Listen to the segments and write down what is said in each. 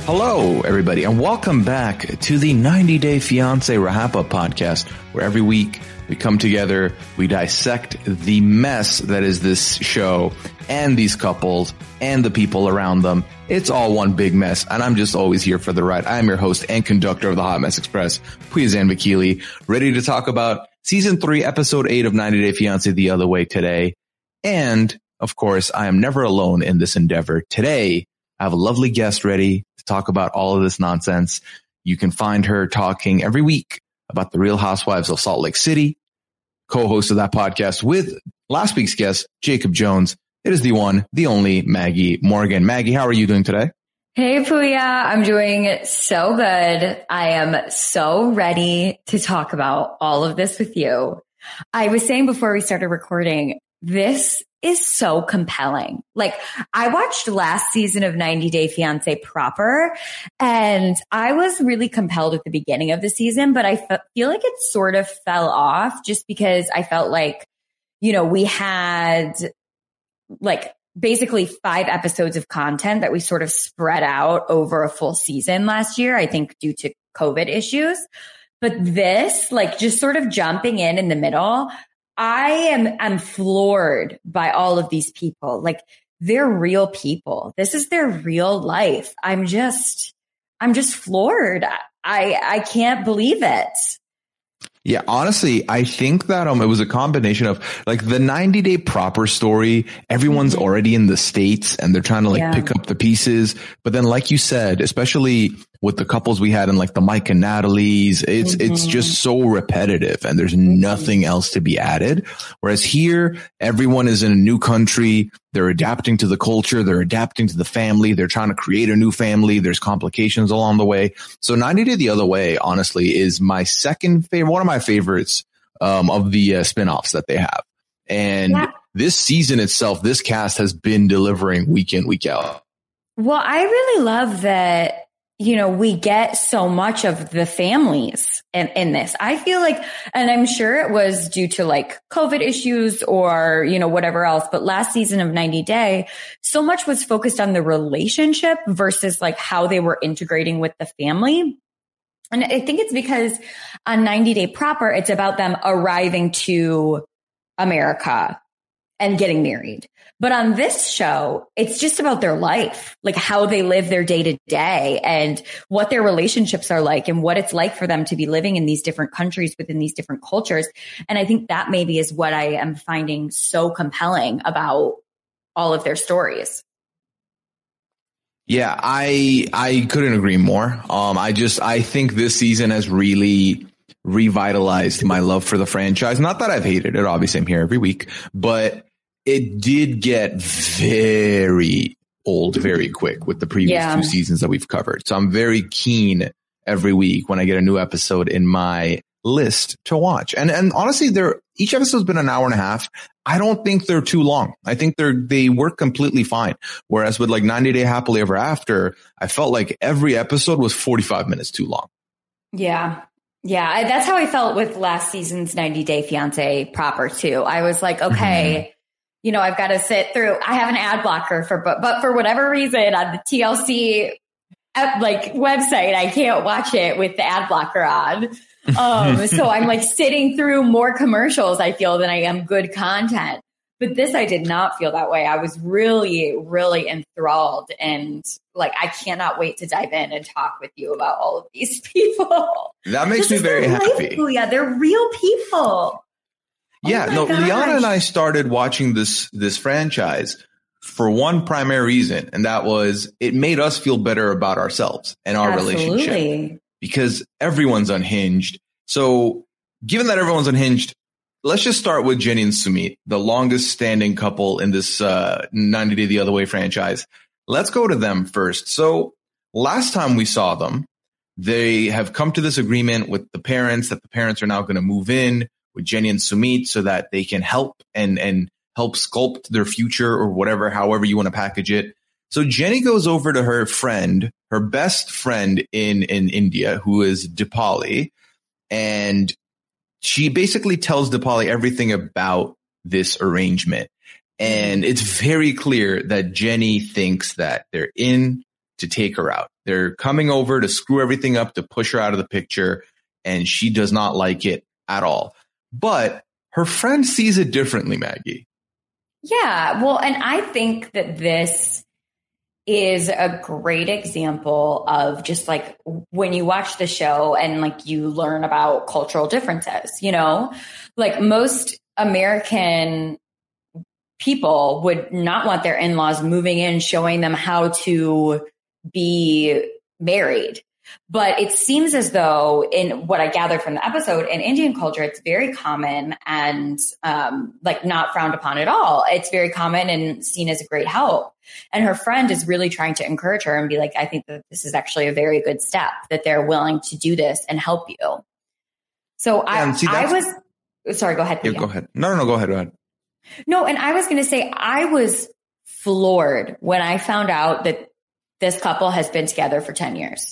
Hello, everybody, and welcome back to the 90 Day Fiancé RHAPA podcast, where every week we come together, we dissect the mess that is this show and these couples and the people around them. It's all one big mess, and I'm just always here for the ride. I am your host and conductor of the Hot Mess Express, Puyazan Vakili, ready to talk about Season 3, Episode 8 of 90 Day Fiancé The Other Way today. And, of course, I am never alone in this endeavor. Today, I have a lovely guest ready to talk about all of this nonsense. You can find her talking every week about the Real Housewives of Salt Lake City, co-host of that podcast with last week's guest, Jacob Jones. It is the one, the only Maggie Morgan. Maggie, how are you doing today? Hey, Puya. I'm doing so good. I am so ready to talk about all of this with you. I was saying before we started recording, this is so compelling. Like, I watched last season of 90 Day Fiancé proper, and I was really compelled at the beginning of the season, but I feel like it sort of fell off just because I felt like, you know, we had like basically 5 episodes of content that we sort of spread out over a full season last year, I think due to COVID issues. But this, like, just sort of jumping in the middle, I'm floored by all of these people. Like, they're real people. This is their real life. I'm just floored. I can't believe it. Yeah, honestly, I think that it was a combination of like the 90 Day proper story. Everyone's already in the States and they're trying to pick up the pieces. But then, like you said, especially with the couples we had in like the Mike and Natalie's, it's just so repetitive and there's nothing else to be added. Whereas here, everyone is in a new country. They're adapting to the culture. They're adapting to the family. They're trying to create a new family. There's complications along the way. So 90 Day The Other Way, honestly, is my second favorite, one of my favorites of the spinoffs that they have. And this season itself, this cast has been delivering week in, week out. Well, I really love that, you know, we get so much of the families in this. I feel like, and I'm sure it was due to like COVID issues or, you know, whatever else. But last season of 90 Day, so much was focused on the relationship versus like how they were integrating with the family. And I think it's because on 90 Day proper, it's about them arriving to America and getting married. But on this show, it's just about their life, like how they live their day to day and what their relationships are like and what it's like for them to be living in these different countries within these different cultures. And I think that maybe is what I am finding so compelling about all of their stories. Yeah, I couldn't agree more. I think this season has really revitalized my love for the franchise. Not that I've hated it. Obviously, I'm here every week, but it did get very old very quick with the previous 2 seasons that we've covered. So I'm very keen every week when I get a new episode in my list to watch. And honestly, each episode's been an hour and a half. I don't think they're too long. I think they work completely fine. Whereas with like 90 Day Happily Ever After, I felt like every episode was 45 minutes too long. Yeah. Yeah. That's how I felt with last season's 90 Day Fiancé proper too. I was like, okay, you know, I've got to sit through, I have an ad blocker but for whatever reason on the TLC website, I can't watch it with the ad blocker on. So I'm like sitting through more commercials, I feel, than I am good content. But this, I did not feel that way. I was really, really enthralled and like, I cannot wait to dive in and talk with you about all of these people. That makes me very happy. Yeah, they're real people. Yeah, Liana and I started watching this franchise for one primary reason, and that was it made us feel better about ourselves and our relationship because everyone's unhinged. So given that everyone's unhinged, let's just start with Jenny and Sumit, the longest standing couple in this 90 Day The Other Way franchise. Let's go to them first. So last time we saw them, they have come to this agreement with the parents that the parents are now going to move in with Jenny and Sumit so that they can help and help sculpt their future or whatever, however you want to package it. So Jenny goes over to her friend, her best friend in India, who is Dipali, and she basically tells Dipali everything about this arrangement. And it's very clear that Jenny thinks that they're in to take her out. They're coming over to screw everything up, to push her out of the picture. And she does not like it at all. But her friend sees it differently, Maggie. Yeah. Well, and I think that this is a great example of just like when you watch the show and like you learn about cultural differences, you know, like most American people would not want their in-laws moving in, showing them how to be married. But it seems as though, in what I gathered from the episode, in Indian culture, it's very common and like not frowned upon at all. It's very common and seen as a great help. And her friend is really trying to encourage her and be like, I think that this is actually a very good step, that they're willing to do this and help you. So I was, sorry, go ahead. Yeah, go ahead. No, go ahead. No, and I was going to say, I was floored when I found out that this couple has been together for 10 years.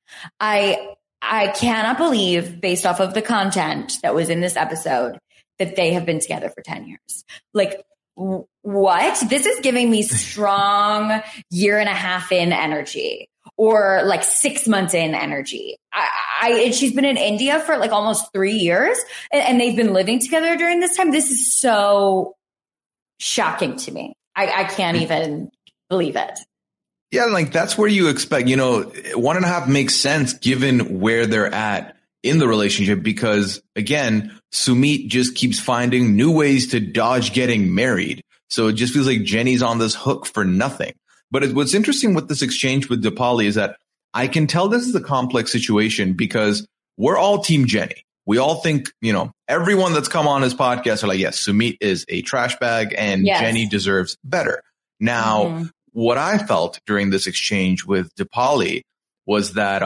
I cannot believe, based off of the content that was in this episode, that they have been together for 10 years. Like, what? This is giving me strong 1.5 years in energy, or like 6 months in energy. And she's been in India for like almost 3 years, and they've been living together during this time. This is so shocking to me. I can't even believe it. Yeah, like that's where you expect, 1.5 makes sense given where they're at in the relationship, because again, Sumit just keeps finding new ways to dodge getting married. So it just feels like Jenny's on this hook for nothing. But what's interesting with this exchange with Dipali is that I can tell this is a complex situation because we're all Team Jenny. We all think, everyone that's come on this podcast are like, yes, Sumit is a trash bag and yes, Jenny deserves better. Now, what I felt during this exchange with Dipali was that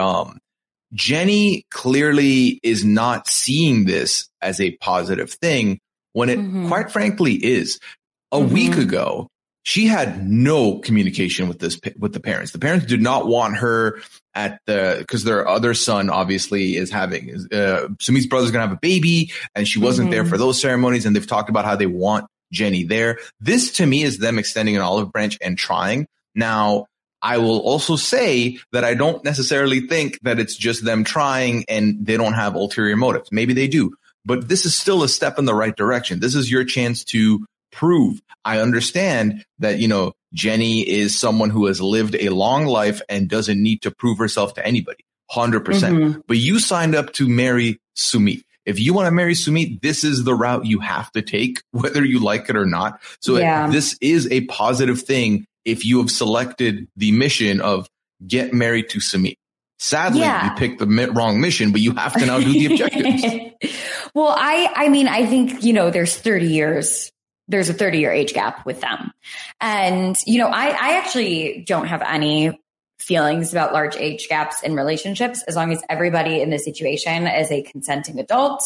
Jenny clearly is not seeing this as a positive thing when it quite frankly is. A week ago, she had no communication with the parents. The parents did not want her because their other son obviously is having, Sumit's brother's going to have a baby, and she wasn't there for those ceremonies. And they've talked about how they want Jenny there. This to me is them extending an olive branch and trying. Now, I will also say that I don't necessarily think that it's just them trying and they don't have ulterior motives. Maybe they do, but this is still a step in the right direction. This is your chance to prove. I understand that, Jenny is someone who has lived a long life and doesn't need to prove herself to anybody, 100%. But you signed up to marry Sumit. If you want to marry Sumit, this is the route you have to take, whether you like it or not. So this is a positive thing if you have selected the mission of get married to Sumit. Sadly, you picked the wrong mission, but you have to now do the objectives. Well, I mean, I think, there's 30 years. There's a 30-year age gap with them. And, I actually don't have any feelings about large age gaps in relationships, as long as everybody in the situation is a consenting adult.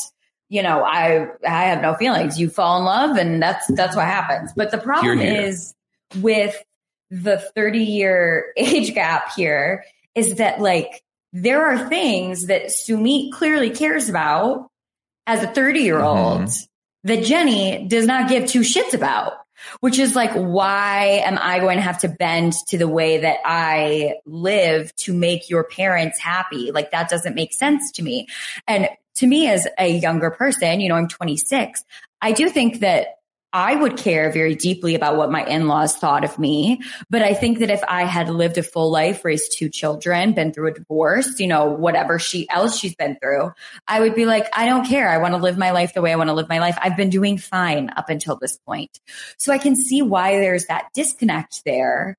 I have no feelings. You fall in love and that's what happens. But the problem is with the 30-year age gap here is that like there are things that Sumit clearly cares about as a 30-year-old that Jenny does not give two shits about, which is like, why am I going to have to bend to the way that I live to make your parents happy? Like that doesn't make sense to me. And to me as a younger person, I'm 26. I do think that I would care very deeply about what my in-laws thought of me. But I think that if I had lived a full life, raised 2 children, been through a divorce, whatever else she's been through, I would be like, I don't care. I want to live my life the way I want to live my life. I've been doing fine up until this point. So I can see why there's that disconnect there.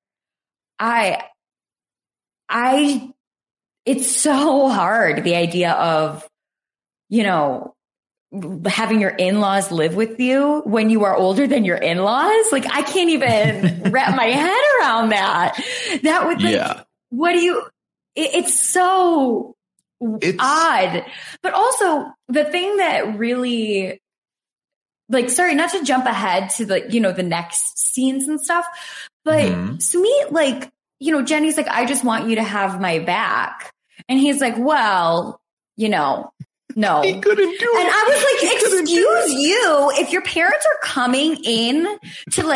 It's so hard, the idea of, having your in-laws live with you when you are older than your in-laws. Like I can't even wrap my head around that. That would it's so odd. But also the thing that really sorry, not to jump ahead to the next scenes and stuff, but Sumit, Jenny's like, I just want you to have my back. And he's like, well, no, he couldn't do it. And I was like, excuse you, if your parents are coming in to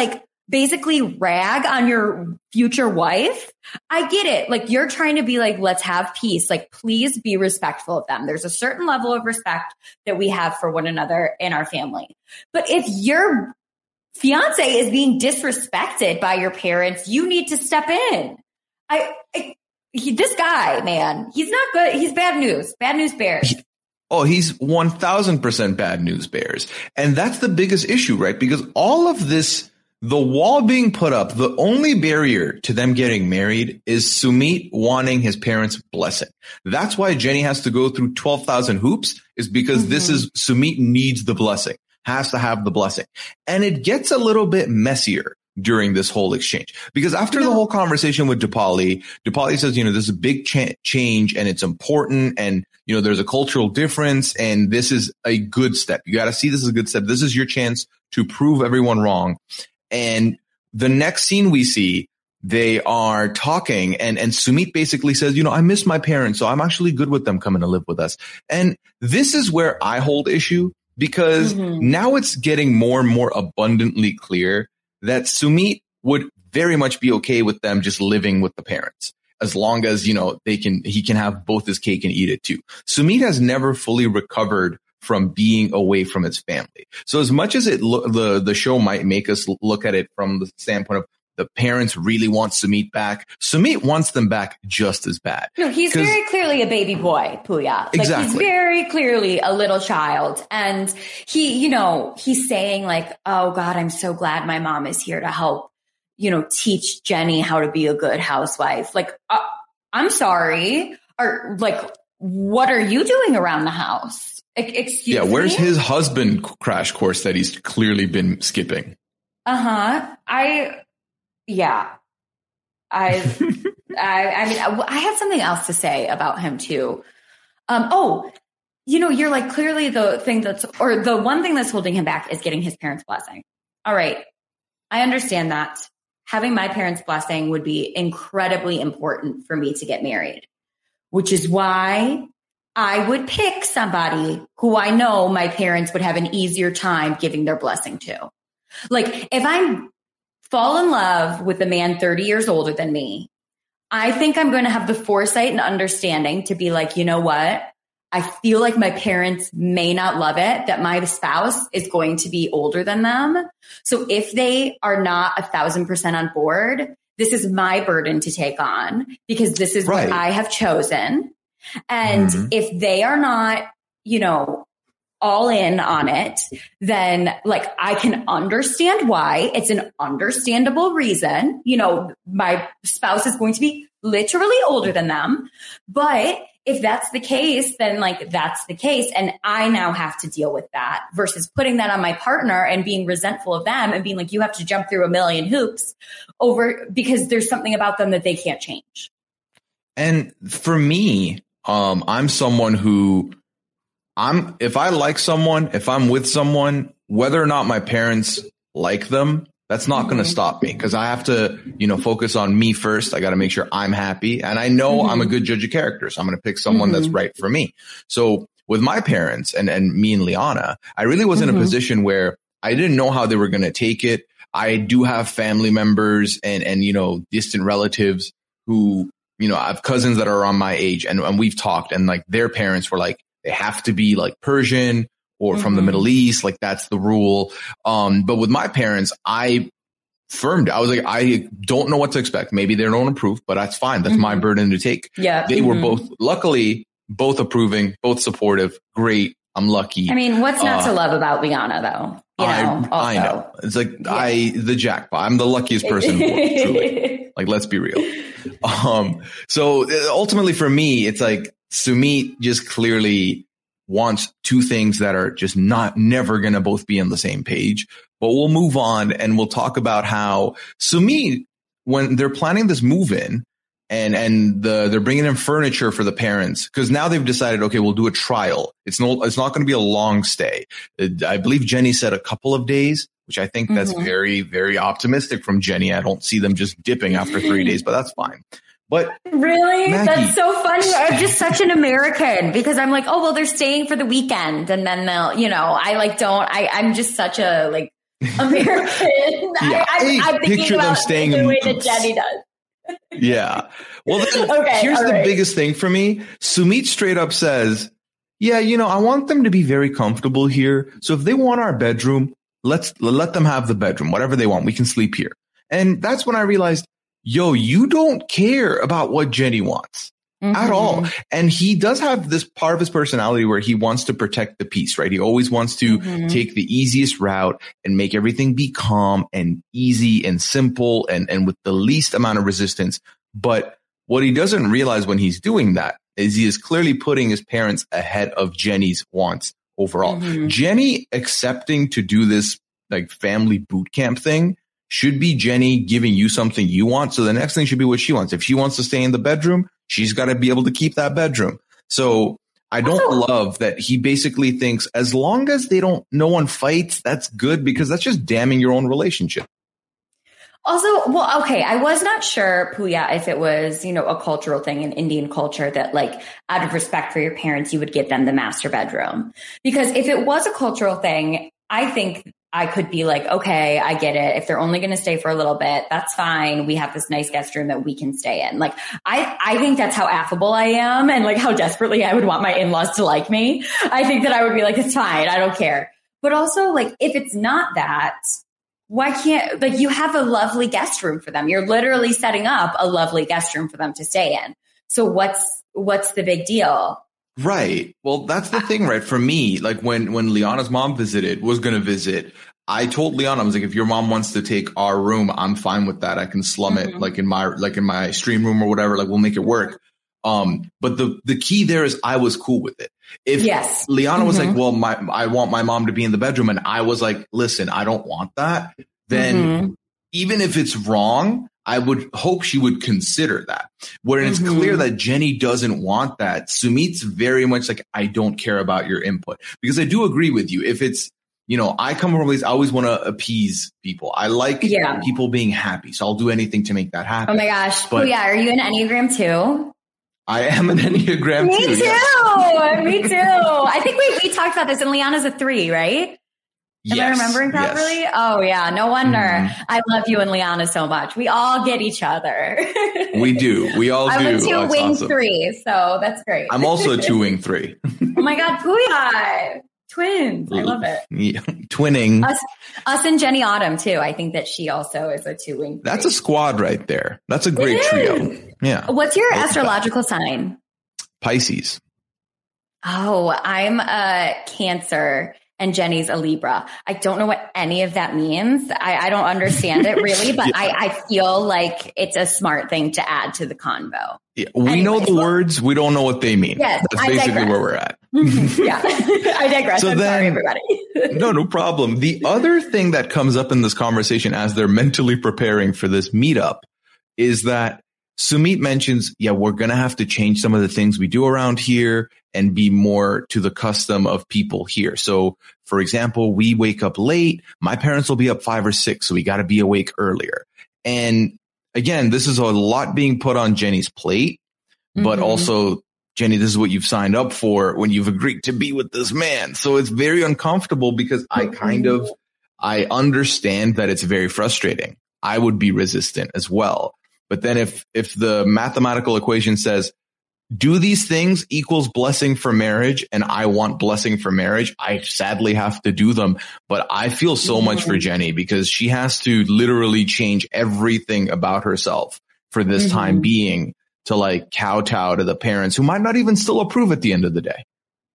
basically rag on your future wife. I get it. Like, you're trying to be like, let's have peace. Like, please be respectful of them. There's a certain level of respect that we have for one another in our family. But if your fiance is being disrespected by your parents, you need to step in. This guy, man, he's not good. He's bad news. Bad news bears. He's 1000% bad news bears. And that's the biggest issue, right? Because all of this, the wall being put up, the only barrier to them getting married is Sumit wanting his parents' blessing. That's why Jenny has to go through 12,000 hoops, is because this is Sumit needs the blessing, has to have the blessing. And it gets a little bit messier during this whole exchange, because after the whole conversation with Dipali says, this is a big change and it's important. And, there's a cultural difference and this is a good step. You got to see this as a good step. This is your chance to prove everyone wrong. And the next scene we see, they are talking and Sumit basically says, I miss my parents, so I'm actually good with them coming to live with us. And this is where I hold issue, because now it's getting more and more abundantly clear that Sumit would very much be okay with them just living with the parents, as long as, he can have both his cake and eat it too. Sumit has never fully recovered from being away from his family. So as much as the show might make us look at it from the standpoint of the parents really want Sumit back, Sumit wants them back just as bad. No, he's very clearly a baby boy, Pooya. Exactly. He's very clearly a little child. And he, he's saying like, oh God, I'm so glad my mom is here to help, teach Jenny how to be a good housewife. Like, I'm sorry. Or like, what are you doing around the house? Excuse me? Where's his husband crash course that he's clearly been skipping? I mean, I have something else to say about him too. You're like, clearly the one thing that's holding him back is getting his parents' blessing. All right. I understand that. Having my parents' blessing would be incredibly important for me to get married, which is why I would pick somebody who I know my parents would have an easier time giving their blessing to. Like, if I fall in love with a man 30 years older than me, I think I'm going to have the foresight and understanding to be like, you know what? I feel like my parents may not love it that my spouse is going to be older than them. So if they are not 1,000% on board, this is my burden to take on, because this is what I have chosen. And if they are not, all in on it, then like, I can understand why. It's an understandable reason. My spouse is going to be literally older than them. But if that's the case, then like, that's the case. And I now have to deal with that versus putting that on my partner and being resentful of them and being like, you have to jump through a million hoops because there's something about them that they can't change. And for me, I'm someone who if I like someone, if I'm with someone, whether or not my parents like them, that's not going to stop me, because I have to, focus on me first. I got to make sure I'm happy. And I know I'm a good judge of character, so I'm going to pick someone that's right for me. So with my parents and me and Liana, I really was in a position where I didn't know how they were going to take it. I do have family members and distant relatives who, I have cousins that are around my age, and we've talked, and like their parents were like, they have to be like Persian or from the Middle East. Like, that's the rule. But with my parents, I was like, I don't know what to expect. Maybe they don't approve, but that's fine. That's my burden to take. Yeah. They were luckily both approving, both supportive. Great. I'm lucky. I mean, what's not to love about Liana though? I know. It's like the jackpot. I'm the luckiest person in the world, truly. Like, let's be real. So ultimately for me, it's like Sumit just clearly wants two things that are just never going to both be on the same page. But we'll move on and we'll talk about how Sumit, when they're planning this move in and they're bringing in furniture for the parents, because now they've decided, okay, we'll do a trial. It's not going to be a long stay. I believe Jenny said a couple of days, which I think that's very, very optimistic from Jenny. I don't see them just dipping after 3 days, but that's fine. But really, Maggie, that's so funny. I'm just such an American, because I'm like, oh, well, they're staying for the weekend and then they'll, I'm just such a like American. Yeah, I'm picture them staying in the way that Jenny does. Yeah. Well, here's the biggest thing for me. Sumit straight up says, yeah, I want them to be very comfortable here. So if they want our bedroom, let them have the bedroom, whatever they want. We can sleep here. And that's when I realized, you don't care about what Jenny wants at all. And he does have this part of his personality where he wants to protect the peace, right? He always wants to take the easiest route and make everything be calm and easy and simple and with the least amount of resistance. But what he doesn't realize when he's doing that is he is clearly putting his parents ahead of Jenny's wants overall. Jenny accepting to do this like family boot camp thing should be Jenny giving you something you want. So the next thing should be what she wants. If she wants to stay in the bedroom, she's got to be able to keep that bedroom. So I don't love that he basically thinks as long as no one fights, that's good, because that's just damning your own relationship. Also, well, okay, I was not sure, Pooya, if it was, a cultural thing in Indian culture that like out of respect for your parents, you would give them the master bedroom. Because if it was a cultural thing, I think I could be like, okay, I get it. If they're only going to stay for a little bit, that's fine. We have this nice guest room that we can stay in. Like, I think that's how affable I am and like how desperately I would want my in-laws to like me. I think that I would be like, it's fine. I don't care. But also like, if it's not that, why can't, like, you have a lovely guest room for them. You're literally setting up a lovely guest room for them to stay in. So what's the big deal? Right. Well, that's the thing, right? For me, like when Liana's mom was going to visit, I told Liana, I was like, if your mom wants to take our room, I'm fine with that. I can slum it like in my stream room or whatever, like we'll make it work. But the key there is I was cool with it. If Liana was like, well, I want my mom to be in the bedroom, and I was like, listen, I don't want that, then even if it's wrong, I would hope she would consider that. When it's clear that Jenny doesn't want that, Sumit's very much like, I don't care about your input. Because I do agree with you. If it's, I come from a place, I always want to appease people. I like people being happy. So I'll do anything to make that happen. Oh my gosh. Are you an Enneagram too? I am an Enneagram Me too. Me too. Yes. Me too. I think we talked about this, and Liana's a 3, right? Am I remembering properly? Yes. Oh yeah, no wonder. I love you and Liana so much. We all get each other. We do. We all do. I'm a 2-wing 3, so that's great. I'm also a 2-wing 3. Oh my God, Pooya. Twins. I love it. Yeah. Twinning. Us and Jenny Autumn too. I think that she also is a 2-wing 3. That's a squad right there. That's a great trio. Yeah. What's your astrological sign? Pisces. Oh, I'm a Cancer. And Jenny's a Libra. I don't know what any of that means. I don't understand it really, but I feel like it's a smart thing to add to the convo. Yeah, we know the words. We don't know what they mean. Yes, that's basically where we're at. Yeah, I digress. So sorry, everybody. No problem. The other thing that comes up in this conversation as they're mentally preparing for this meetup is that Sumit mentions, we're going to have to change some of the things we do around here and be more to the custom of people here. So, for example, we wake up late. My parents will be up 5 or 6, so we got to be awake earlier. And again, this is a lot being put on Jenny's plate, but also, Jenny, this is what you've signed up for when you've agreed to be with this man. So it's very uncomfortable because I understand that it's very frustrating. I would be resistant as well. But then if the mathematical equation says, do these things equals blessing for marriage, and I want blessing for marriage, I sadly have to do them. But I feel so much for Jenny because she has to literally change everything about herself for this time being to like kowtow to the parents who might not even still approve at the end of the day.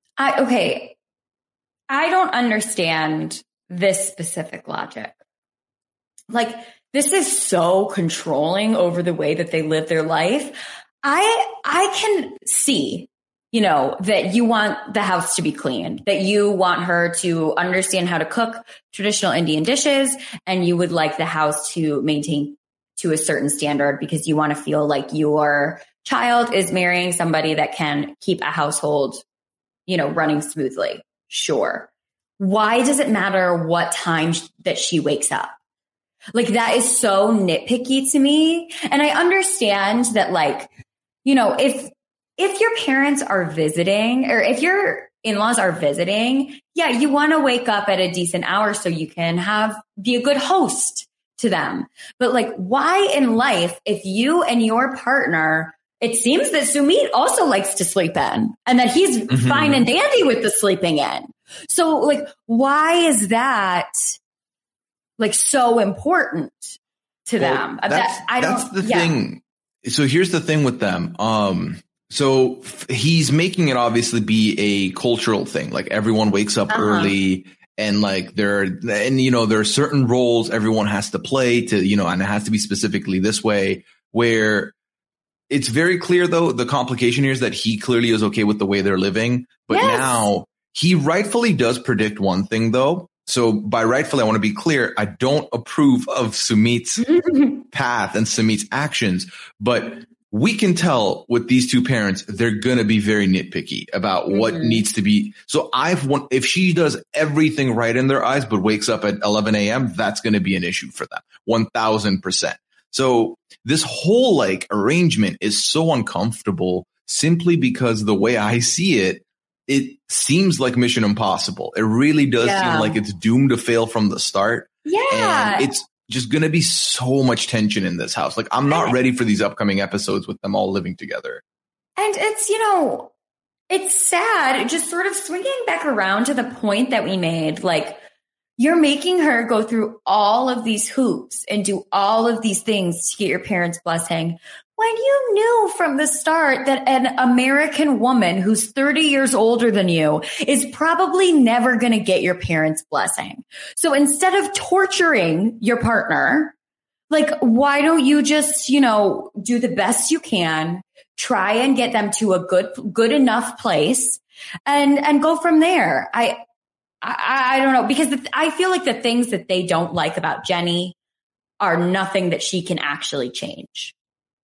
I don't understand this specific logic. Like, this is so controlling over the way that they live their life. I can see, that you want the house to be clean, that you want her to understand how to cook traditional Indian dishes, and you would like the house to maintain to a certain standard because you want to feel like your child is marrying somebody that can keep a household, running smoothly. Sure. Why does it matter what time that she wakes up? Like, that is so nitpicky to me. And I understand that, like, if if your parents are visiting or if your in-laws are visiting, yeah, you want to wake up at a decent hour so you can be a good host to them. But like, why in life, if you and your partner, it seems that Sumit also likes to sleep in and that he's fine and dandy with the sleeping in. So like, why is that like so important to them? That's the thing. So here's the thing with them. So he's making it obviously be a cultural thing. Like everyone wakes up early and like there are certain roles everyone has to play to, and it has to be specifically this way, where it's very clear though. The complication here is that he clearly is okay with the way they're living, but now he rightfully does predict one thing though. So by rightfully, I want to be clear. I don't approve of Sumit's path and Sumit's actions, but we can tell with these two parents, they're going to be very nitpicky about what needs to be. So if she does everything right in their eyes, but wakes up at 11 a.m., that's going to be an issue for them. 1000%. So this whole like arrangement is so uncomfortable simply because the way I see it, it seems like Mission Impossible. It really does seem like it's doomed to fail from the start. Yeah. And it's just going to be so much tension in this house. Like I'm not ready for these upcoming episodes with them all living together. And it's, it's sad, just sort of swinging back around to the point that we made. Like you're making her go through all of these hoops and do all of these things to get your parents' blessing, when you knew from the start that an American woman who's 30 years older than you is probably never going to get your parents' blessing. So instead of torturing your partner, like, why don't you just, do the best you can, try and get them to a good enough place and go from there. I don't know, because I feel like the things that they don't like about Jenny are nothing that she can actually change.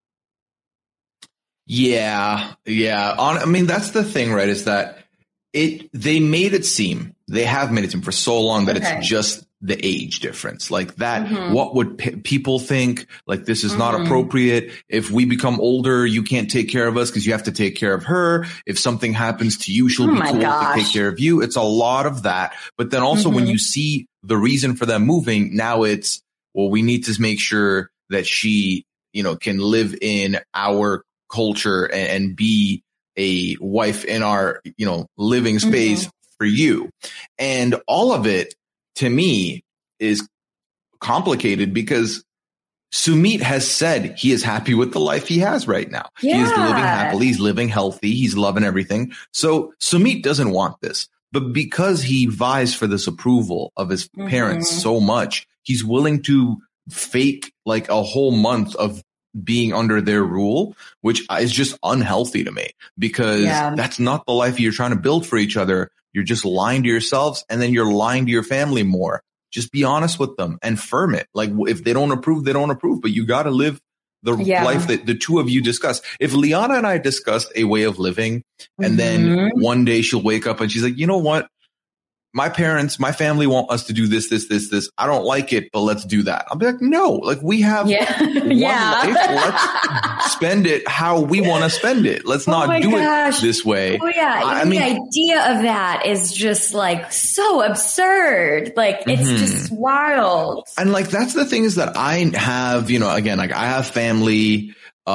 Yeah. I mean, that's the thing, right? Is that they have made it seem for so long that it's just the age difference. Like that, what would people think? Like, this is not appropriate. If we become older, you can't take care of us because you have to take care of her. If something happens to you, she'll be cool to take care of you. It's a lot of that. But then also when you see the reason for them moving, now it's, well, we need to make sure that she, can live in our culture and be a wife in our, living space for you. And all of it to me is complicated because Sumit has said he is happy with the life he has right now. Yeah. He is living happily. He's living healthy. He's loving everything. So Sumit doesn't want this, but because he vies for this approval of his parents so much, he's willing to fake like a whole month of being under their rule, which is just unhealthy to me because that's not the life you're trying to build for each other. You're just lying to yourselves and then you're lying to your family more. Just be honest with them and firm it. Like if they don't approve, they don't approve, but you got to live the life that the two of you discussed. If Liana and I discussed a way of living and then one day she'll wake up and she's like, you know what? My family want us to do this. I don't like it, but let's do that. I'll be like, no, like we have one life. Let's spend it how we want to spend it. Let's not do it this way. Oh yeah. I mean, the idea of that is just like so absurd. Like it's just wild. And like, that's the thing is that I have, again, like I have family,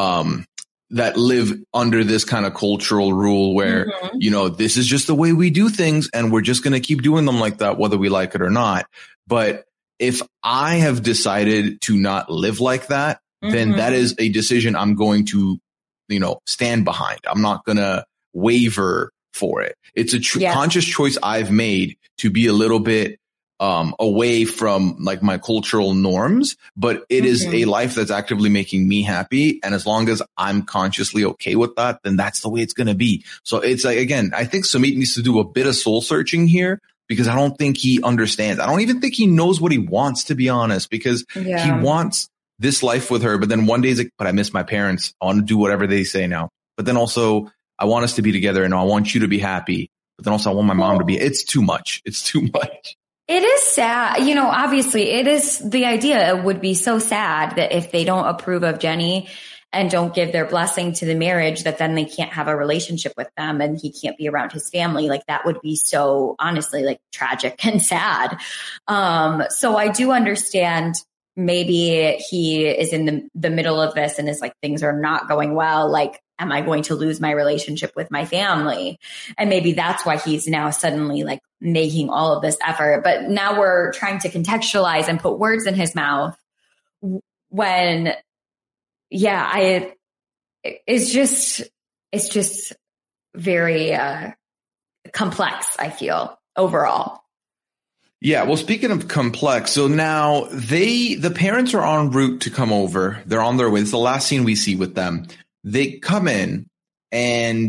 that live under this kind of cultural rule where, this is just the way we do things and we're just going to keep doing them like that, whether we like it or not. But if I have decided to not live like that, then that is a decision I'm going to, stand behind. I'm not going to waver for it. It's a conscious choice I've made to be a little bit away from like my cultural norms, but it is a life that's actively making me happy. And as long as I'm consciously okay with that, then that's the way it's going to be. So it's like, again, I think Sumit needs to do a bit of soul searching here because I don't think he understands. I don't even think he knows what he wants, to be honest, because he wants this life with her. But then one day he's like, but I miss my parents. I want to do whatever they say now. But then also I want us to be together and I want you to be happy. But then also I want my mom to be, it's too much. It's too much. It is sad. Obviously it is, the idea would be so sad that if they don't approve of Jenny and don't give their blessing to the marriage, that then they can't have a relationship with them and he can't be around his family. Like that would be so honestly like tragic and sad. So I do understand maybe he is in the middle of this and is like, things are not going well. Like, am I going to lose my relationship with my family? And maybe that's why he's now suddenly like making all of this effort. But now we're trying to contextualize and put words in his mouth when, it's just very complex, I feel, overall. Yeah. Well, speaking of complex, so now the parents are en route to come over. They're on their way. It's the last scene we see with them. They come in and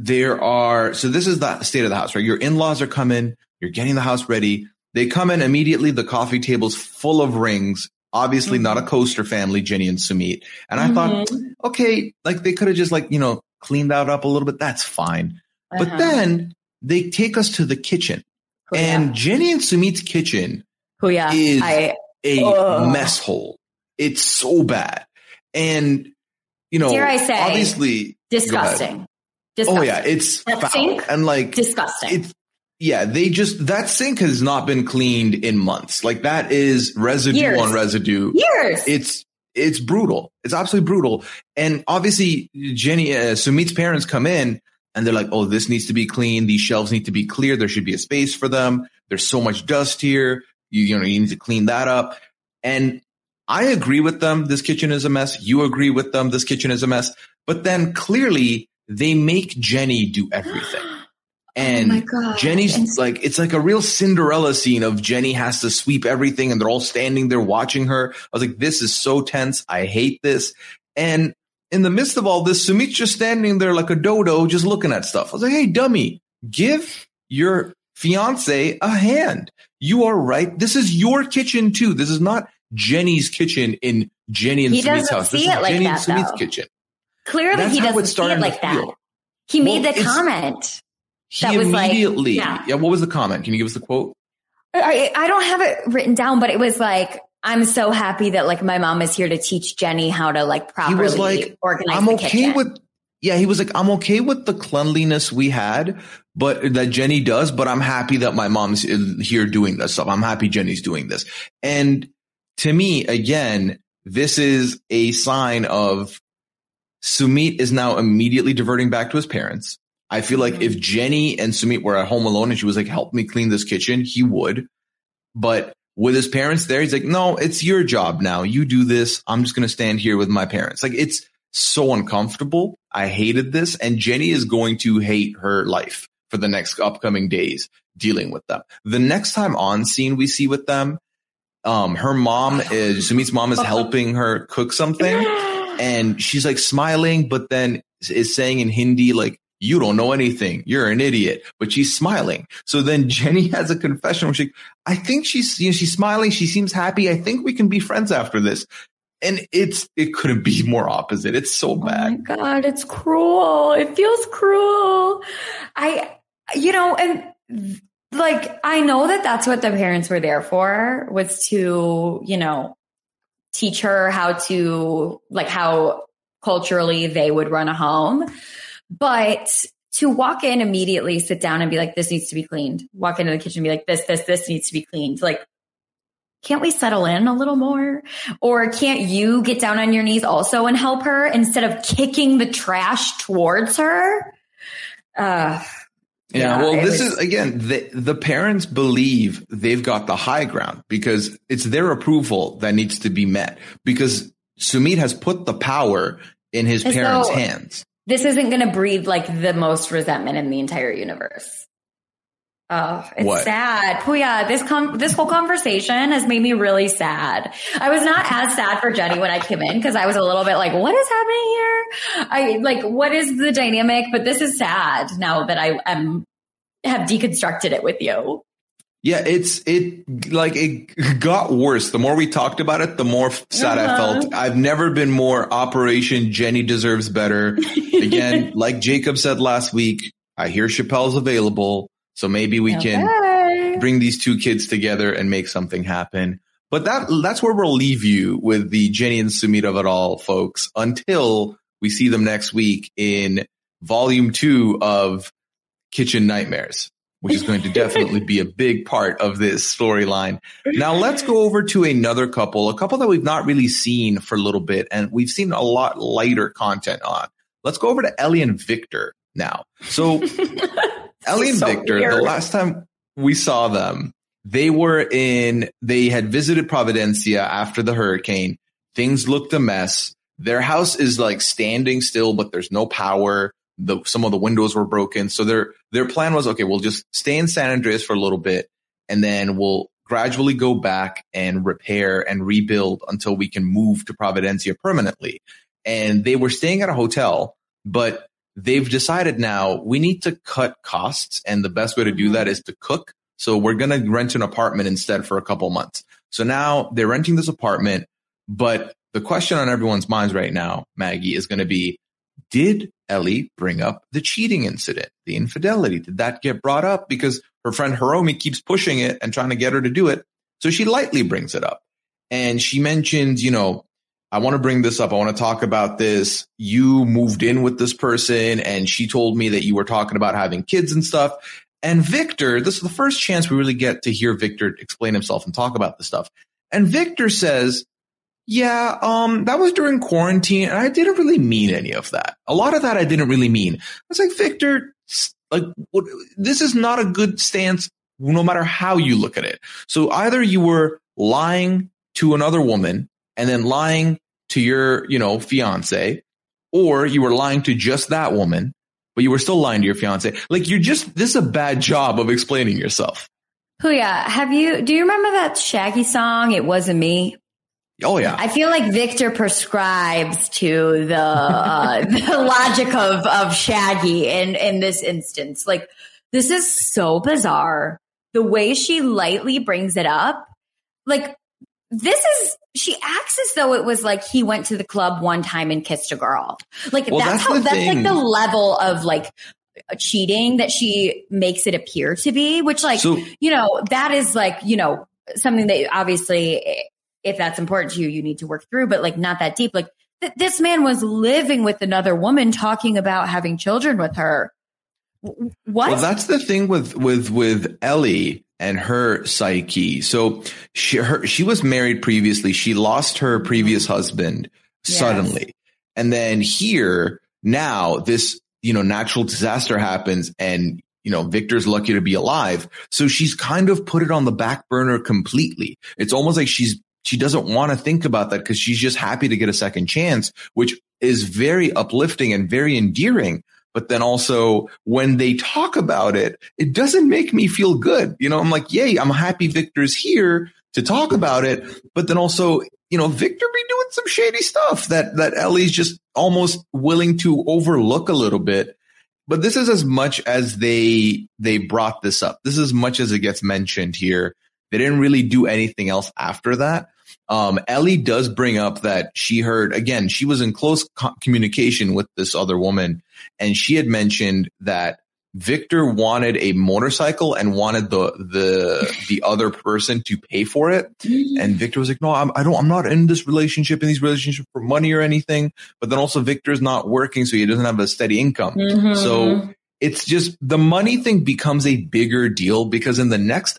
so this is the state of the house, right? Your in-laws are coming. You're getting the house ready. They come in immediately. The coffee table's full of rings. Obviously not a coaster family, Jenny and Sumit. And I thought, okay, like they could have just like, cleaned that up a little bit. That's fine. But then they take us to the kitchen. And Jenny and Sumit's kitchen is a mess hole. It's so bad. And, dare I say, obviously disgusting. Oh yeah. It's foul. Sink, and like disgusting. That sink has not been cleaned in months. Like that is residue on residue. Years. It's brutal. It's absolutely brutal. And obviously Sumit's parents come in and they're like, oh, this needs to be clean. These shelves need to be clear. There should be a space for them. There's so much dust here. You need to clean that up. And I agree with them. This kitchen is a mess. You agree with them. This kitchen is a mess. But then clearly they make Jenny do everything. And Jenny's like, it's like a real Cinderella scene of Jenny has to sweep everything and they're all standing there watching her. I was like, this is so tense. I hate this. And in the midst of all this, Sumit's just standing there like a dodo, just looking at stuff. I was like, hey, dummy, give your fiance a hand. You are right. This is your kitchen too. This is not Jenny's kitchen in Jenny and Sumit's house. This is Jenny and Sumit's kitchen. Clearly he doesn't see it like that. He made the comment. He immediately, what was the comment? Can you give us the quote? I don't have it written down, but it was like, I'm so happy that like my mom is here to teach Jenny how to like properly organize the kitchen. He was like, I'm okay with the cleanliness we had, but that Jenny does, but I'm happy that my mom's here doing this stuff. I'm happy Jenny's doing this. And to me, again, this is a sign of Sumit is now immediately diverting back to his parents. I feel like if Jenny and Sumit were at home alone and she was like, help me clean this kitchen, he would. But with his parents there, he's like, no, it's your job now. You do this. I'm just going to stand here with my parents. Like, it's so uncomfortable. I hated this. And Jenny is going to hate her life for the next upcoming days dealing with them. The next time on scene we see with them, her mom Sumit's mom is helping her cook something and she's like smiling, but then is saying in Hindi, like, you don't know anything. You're an idiot. But she's smiling. So then Jenny has a confession where I think she's smiling. She seems happy. I think we can be friends after this. And it couldn't be more opposite. It's so bad. Oh my God, it's cruel. It feels cruel. And like, I know that that's what the parents were there for, was to, teach her how culturally they would run a home. But to walk in immediately, sit down and be like, this needs to be cleaned. Walk into the kitchen and be like, this needs to be cleaned. Like, can't we settle in a little more? Or can't you get down on your knees also and help her instead of kicking the trash towards her? This is, again, the parents believe they've got the high ground because it's their approval that needs to be met because Sumit has put the power in his parents' hands. This isn't going to breed like the most resentment in the entire universe. Oh, it's sad. Puya, this whole conversation has made me really sad. I was not as sad for Jenny when I came in because I was a little bit like, what is happening here? What is the dynamic? But this is sad now that I have deconstructed it with you. Yeah, it got worse. The more we talked about it, the more sad I felt. I've never been more Operation Jenny Deserves Better. Again, like Jacob said last week, I hear Chappelle's available. So maybe we can bring these two kids together and make something happen. But that's where we'll leave you with the Jenny and Sumit of it all, folks, until we see them next week in volume 2 of Kitchen Nightmares, which is going to definitely be a big part of this storyline. Now let's go over to a couple that we've not really seen for a little bit, and we've seen a lot lighter content on. Let's go over to Ellie and Victor now. So Ellie and Victor, weird. The last time we saw them, they had visited Providencia after the hurricane. Things looked a mess. Their house is like standing still, but there's no power. Some of the windows were broken. So their plan was, okay, we'll just stay in San Andreas for a little bit, and then we'll gradually go back and repair and rebuild until we can move to Providencia permanently. And they were staying at a hotel, but they've decided now we need to cut costs. And the best way to do that is to cook. So we're going to rent an apartment instead for a couple months. So now they're renting this apartment. But the question on everyone's minds right now, Maggie, is going to be, did Ellie bring up the cheating incident, the infidelity? Did that get brought up? Because her friend Hiromi keeps pushing it and trying to get her to do it. So she lightly brings it up. And she mentions, I want to bring this up. I want to talk about this. You moved in with this person, and she told me that you were talking about having kids and stuff. And Victor, this is the first chance we really get to hear Victor explain himself and talk about this stuff. And Victor says, yeah, that was during quarantine, and I didn't really mean any of that. A lot of that I didn't really mean. I was like, Victor, this is not a good stance, no matter how you look at it. So either you were lying to another woman and then lying to your, fiance, or you were lying to just that woman, but you were still lying to your fiance. Like, this is a bad job of explaining yourself. Huya, do you remember that Shaggy song, It Wasn't Me? Oh, yeah. I feel like Victor prescribes to the logic of Shaggy in this instance. Like, this is so bizarre. The way she lightly brings it up, like, she acts as though it was like he went to the club one time and kissed a girl. Like, that's like the level of like cheating that she makes it appear to be, which that is like, something that obviously, if that's important to you, you need to work through, but like not that deep. Like this man was living with another woman talking about having children with her. What? Well, that's the thing with Ellie and her psyche. So she was married previously. She lost her previous husband suddenly. And then now this, natural disaster happens, and, Victor's lucky to be alive. So she's kind of put it on the back burner completely. It's almost like she doesn't want to think about that because she's just happy to get a second chance, which is very uplifting and very endearing. But then also when they talk about it, it doesn't make me feel good. I'm like, yay, I'm happy Victor's here to talk about it. But then also, Victor be doing some shady stuff that Ellie's just almost willing to overlook a little bit. But this is as much as they brought this up. This is as much as it gets mentioned here. They didn't really do anything else after that. Ellie does bring up that she heard, again, she was in close communication with this other woman, and she had mentioned that Victor wanted a motorcycle and wanted the other person to pay for it. And Victor was like, no, I'm not in these relationships for money or anything. But then also Victor's not working, so he doesn't have a steady income. Mm-hmm. So it's just the money thing becomes a bigger deal because in the next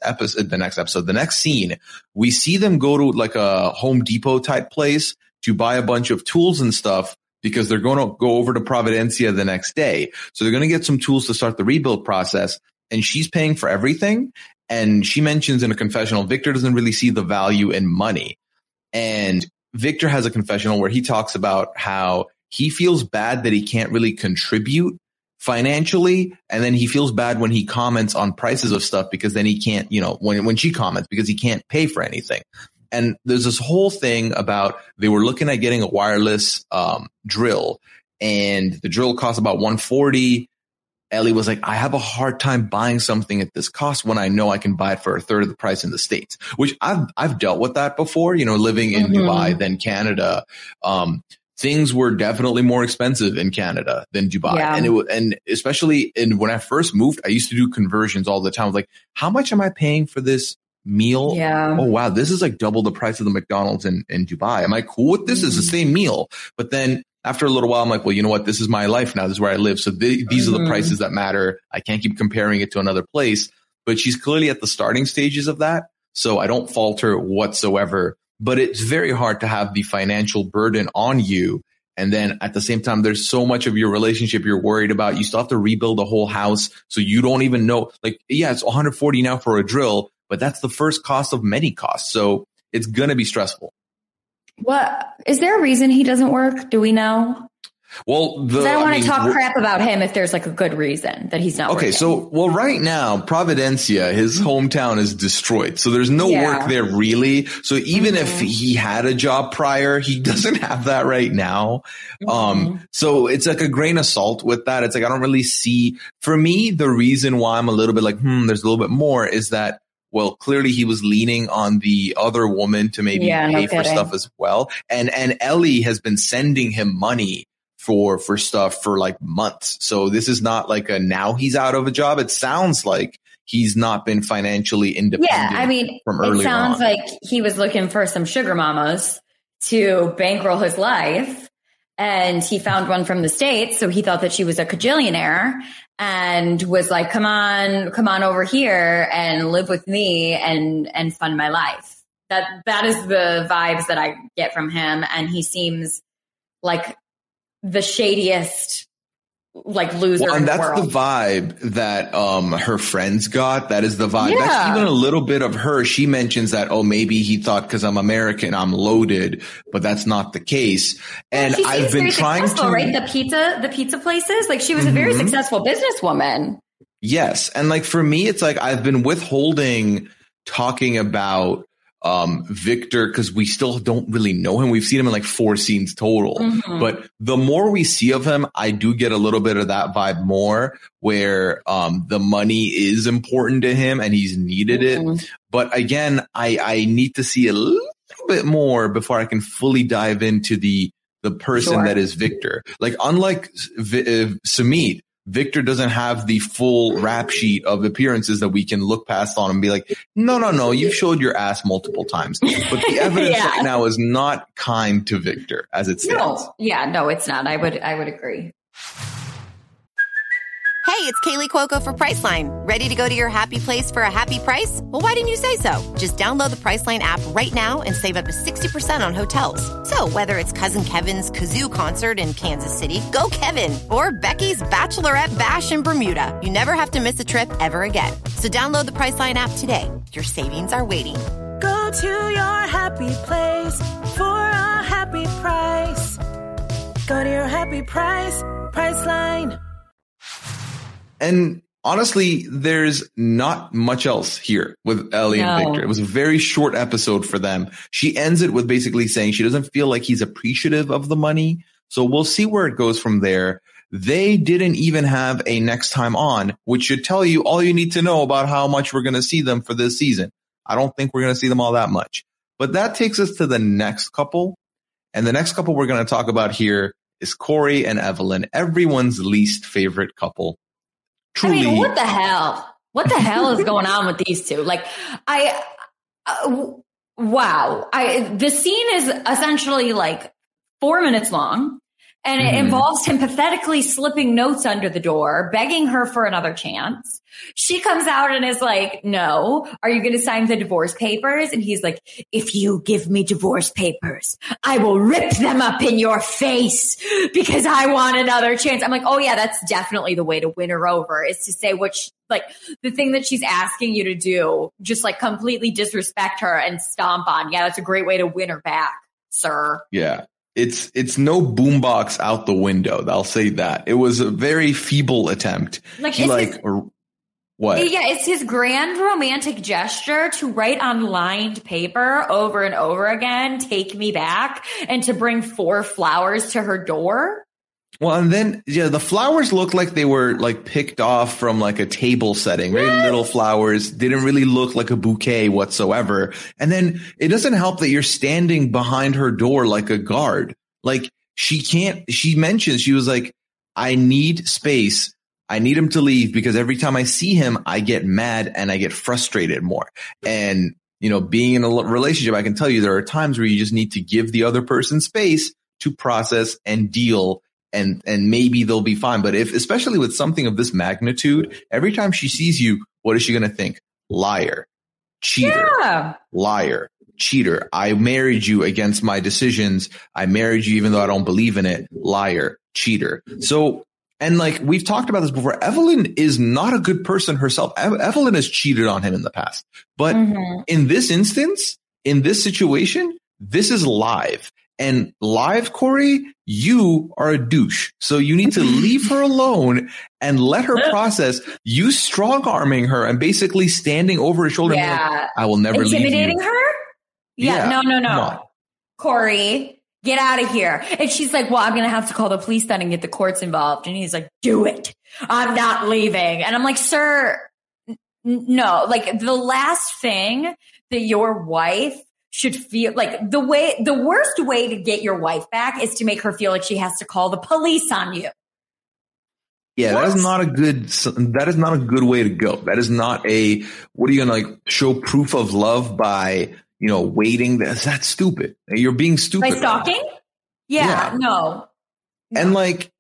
scene, we see them go to like a Home Depot type place to buy a bunch of tools and stuff because they're going to go over to Providencia the next day. So they're going to get some tools to start the rebuild process, and she's paying for everything. And she mentions in a confessional, Victor doesn't really see the value in money. And Victor has a confessional where he talks about how he feels bad that he can't really contribute financially. And then he feels bad when he comments on prices of stuff because then he can't, when she comments, because he can't pay for anything. And there's this whole thing about they were looking at getting a wireless drill, and the drill costs about $140. Ellie was like, I have a hard time buying something at this cost when I know I can buy it for a third of the price in the States, which I've dealt with that before, living in Dubai than Canada. Things were definitely more expensive in Canada than Dubai. Yeah. And especially when I first moved, I used to do conversions all the time. Like, how much am I paying for this meal. Yeah. Oh, wow. This is like double the price of the McDonald's in Dubai. Am I cool with this? It's the same meal. But then after a little while, I'm like, well, you know what? This is my life now. This is where I live. So these are the prices that matter. I can't keep comparing it to another place. But she's clearly at the starting stages of that. So I don't fault her whatsoever. But it's very hard to have the financial burden on you. And then at the same time, there's so much of your relationship you're worried about. You still have to rebuild a whole house. So you don't even know, like, yeah, it's 140 now for a drill, but that's the first cost of many costs. So it's going to be stressful. What is there a reason he doesn't work? Do we know? Well, I don't want to talk crap about him if there's like a good reason that he's not. Okay, working. so right now, Providencia, his hometown is destroyed. So there's no work there really. So even if he had a job prior, he doesn't have that right now. So it's like a grain of salt with that. It's like, I don't really see, for me, the reason why I'm a little bit like, there's a little bit more is that, well, clearly he was leaning on the other woman to maybe pay for stuff as well. And Ellie has been sending him money for stuff for like months. So this is not like now he's out of a job. It sounds like he's not been financially independent. Yeah, I mean, it sounds like he was looking for some sugar mamas to bankroll his life. And he found one from the States. So he thought that she was a cajillionaire and was like, come on over here and live with me and fund my life. That is the vibes that I get from him. And he seems like the shadiest, like, loser in the world. And that's the vibe that her friends got. That is the vibe. Yeah. That's even a little bit of her. She mentions that, maybe he thought because I'm American, I'm loaded, but that's not the case. And I've been trying to, right? The pizza places, like, she was a very successful businesswoman. Yes. And like, for me, it's like, I've been withholding talking about Victor, because we still don't really know him. We've seen him in like 4 scenes total. But the more we see of him, I do get a little bit of that vibe more, where the money is important to him and he's needed it. But again, I need to see a little bit more before I can fully dive into the person that is Victor. Like, unlike Samit, Victor doesn't have the full rap sheet of appearances that we can look past on and be like, no, you've showed your ass multiple times. But the evidence right now is not kind to Victor as it stands. No, it's not. I would agree. Hey, it's Kaylee Cuoco for Priceline. Ready to go to your happy place for a happy price? Well, why didn't you say so? Just download the Priceline app right now and save up to 60% on hotels. So whether it's Cousin Kevin's Kazoo Concert in Kansas City, go Kevin, or Becky's Bachelorette Bash in Bermuda, you never have to miss a trip ever again. So download the Priceline app today. Your savings are waiting. Go to your happy place for a happy price. Go to your happy price, Priceline. And honestly, there's not much else here with Ellie and Victor. It was a very short episode for them. She ends it with basically saying she doesn't feel like he's appreciative of the money. So we'll see where it goes from there. They didn't even have a next time on, which should tell you all you need to know about how much we're going to see them for this season. I don't think we're going to see them all that much. But that takes us to the next couple. And the next couple we're going to talk about here is Corey and Evelyn, everyone's least favorite couple. Truly. I mean, what the hell? What the hell is going on with these two? Like, wow. The scene is essentially like 4 minutes long, and it involves him pathetically slipping notes under the door, begging her for another chance. She comes out and is like, no, are you going to sign the divorce papers? And he's like, if you give me divorce papers, I will rip them up in your face because I want another chance. I'm like, oh yeah, that's definitely the way to win her over, is to say like the thing that she's asking you to do, just like completely disrespect her and stomp on. Yeah, that's a great way to win her back, sir. Yeah. It's no boombox out the window. I'll say that. It was a very feeble attempt. What? Yeah, it's his grand romantic gesture to write on lined paper over and over again, take me back, and to bring 4 flowers to her door. Well, and then, the flowers looked like they were like picked off from like a table setting, very little flowers, didn't really look like a bouquet whatsoever. And then it doesn't help that you're standing behind her door like a guard. Like, she mentioned, she was like, I need space. I need him to leave because every time I see him, I get mad and I get frustrated more. And, being in a relationship, I can tell you there are times where you just need to give the other person space to process and deal, and maybe they'll be fine. But especially with something of this magnitude, every time she sees you, what is she going to think? Liar, cheater, liar, cheater. I married you against my decisions. I married you even though I don't believe in it. Liar, cheater. So, and like we've talked about this before, Evelyn is not a good person herself. Evelyn has cheated on him in the past. But in this instance, in this situation, this is live. And live, Corey, you are a douche. So you need to leave her alone and let her process. You strong-arming her and basically standing over her shoulder. Yeah. And like, I will never leave you. Intimidating her? Yeah. No. Corey, get out of here. And she's like, well, I'm going to have to call the police then and get the courts involved. And he's like, do it. I'm not leaving. And I'm like, sir, no. Like the last thing that your wife should feel like the worst way to get your wife back is to make her feel like she has to call the police on you. Yeah, that is not a good way to go. That is not what are you going to like show proof of love by, waiting? That's stupid. You're being stupid. By stalking? Yeah, no. And like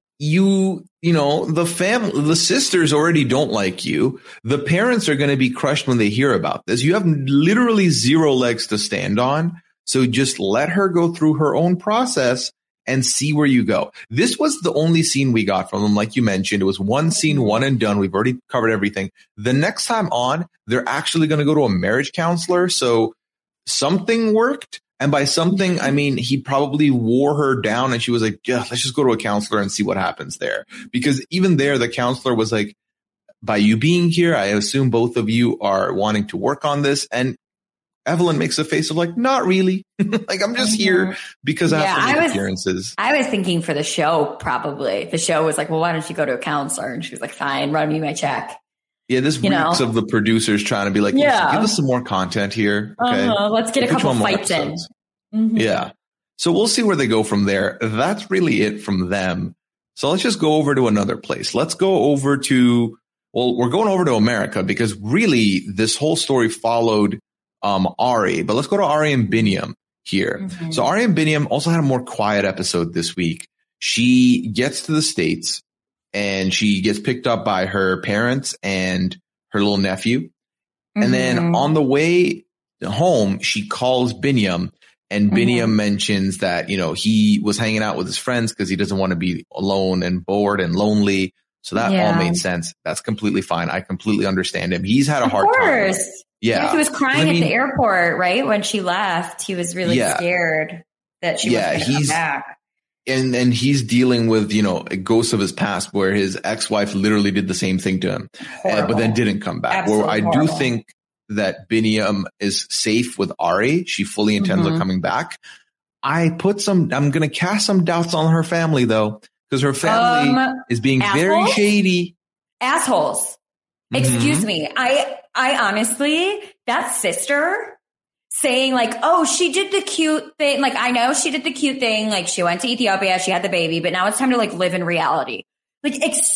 the sisters already don't like you. The parents are going to be crushed when they hear about this. You have literally zero legs to stand on. So just let her go through her own process and see where you go. This was the only scene we got from them. Like you mentioned, it was one scene, one and done. We've already covered everything. The next time on, they're actually going to go to a marriage counselor. So something worked. And by something, I mean, he probably wore her down and she was like, yeah, let's just go to a counselor and see what happens there. Because even there, the counselor was like, by you being here, I assume both of you are wanting to work on this. And Evelyn makes a face of like, not really. Like, I'm just here because I have to make appearances. I was thinking for the show, probably. The show was like, well, why don't you go to a counselor? And she was like, fine, run me my check. Yeah, this reeks of the producers trying to be like, give us some more content here. Okay, let's get a couple fights in. Yeah. So we'll see where they go from there. That's really it from them. So let's just go over to another place. Let's go over to, we're going over to America because really this whole story followed Ari. But let's go to Ari and Binyam here. So Ari and Binyam also had a more quiet episode this week. She gets to the States and she gets picked up by her parents and her little nephew. And then on the way home, she calls Binyam. And Binyam mentions that, he was hanging out with his friends because he doesn't want to be alone and bored and lonely. So that all made sense. That's completely fine. I completely understand him. He's had a hard time. Yeah. He was crying at the airport, right? When she left, he was really scared that she wasn't going to come back. And he's dealing with, ghosts of his past where his ex-wife literally did the same thing to him, but then didn't come back. Where I do think that Binyam is safe with Ari. She fully intends on coming back. I'm going to cast some doubts on her family though, because her family is being very shady. Assholes. Excuse me. I honestly, that sister saying like, oh, she did the cute thing. Like, I know she did the cute thing. Like she went to Ethiopia, she had the baby, but now it's time to like live in reality. Like,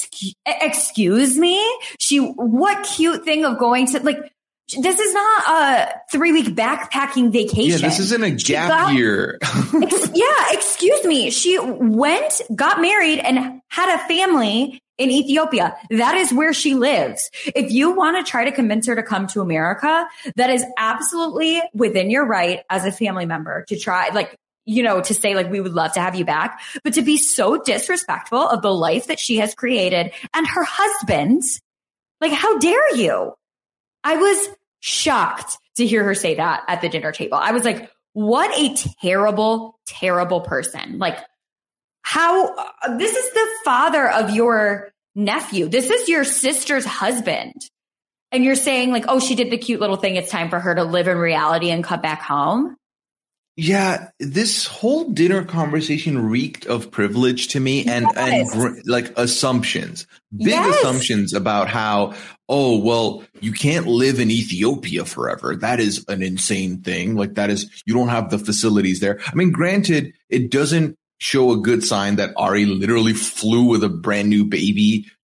excuse me? What cute thing of going to like, this is not a 3-week backpacking vacation. Yeah, this isn't a gap year. Excuse me. She got married and had a family in Ethiopia. That is where she lives. If you want to try to convince her to come to America, that is absolutely within your right as a family member to try, to say like, we would love to have you back, but to be so disrespectful of the life that she has created and her husband, like, how dare you? I was shocked to hear her say that at the dinner table. I was like, what a terrible, terrible person. Like, how this is the father of your nephew. This is your sister's husband. And you're saying like, oh, she did the cute little thing. It's time for her to live in reality and come back home. Yeah, this whole dinner conversation reeked of privilege to me and like assumptions, big assumptions about how, oh, well, you can't live in Ethiopia forever. That is an insane thing. Like you don't have the facilities there. I mean, granted, it doesn't show a good sign that Ari literally flew with a brand new baby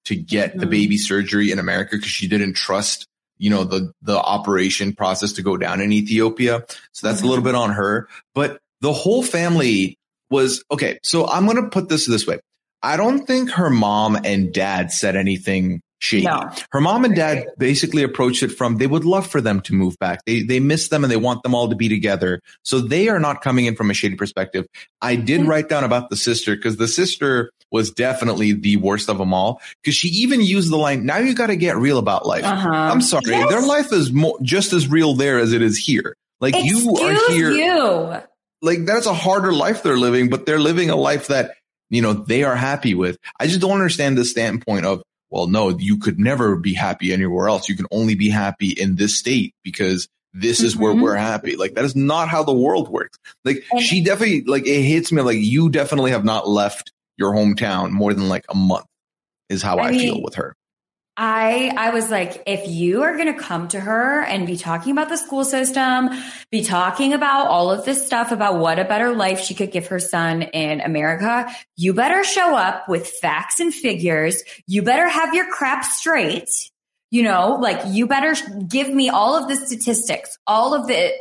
to get the baby surgery in America because she didn't trust, the operation process to go down in Ethiopia. So that's a little bit on her. But the whole family was, okay, so I'm going to put this way. I don't think her mom and dad said anything shady. No. Her mom and dad basically approached it from, they would love for them to move back. They miss them and they want them all to be together. So they are not coming in from a shady perspective. I did write down about the sister because the sister was definitely the worst of them all because she even used the line, now you got to get real about life. I'm sorry. Yes. Their life is just as real there as it is here. Like you are here. Like that's a harder life they're living, but they're living a life that, they are happy with. I just don't understand the standpoint of, well, no, you could never be happy anywhere else. You can only be happy in this state because this is where we're happy. Like that is not how the world works. Like she definitely, like it hits me like you definitely have not left your hometown more than like a month is how I feel with her. I was like, if you are going to come to her and be talking about the school system, be talking about all of this stuff about what a better life she could give her son in America, you better show up with facts and figures. You better have your crap straight. Like you better give me all of the statistics, all of the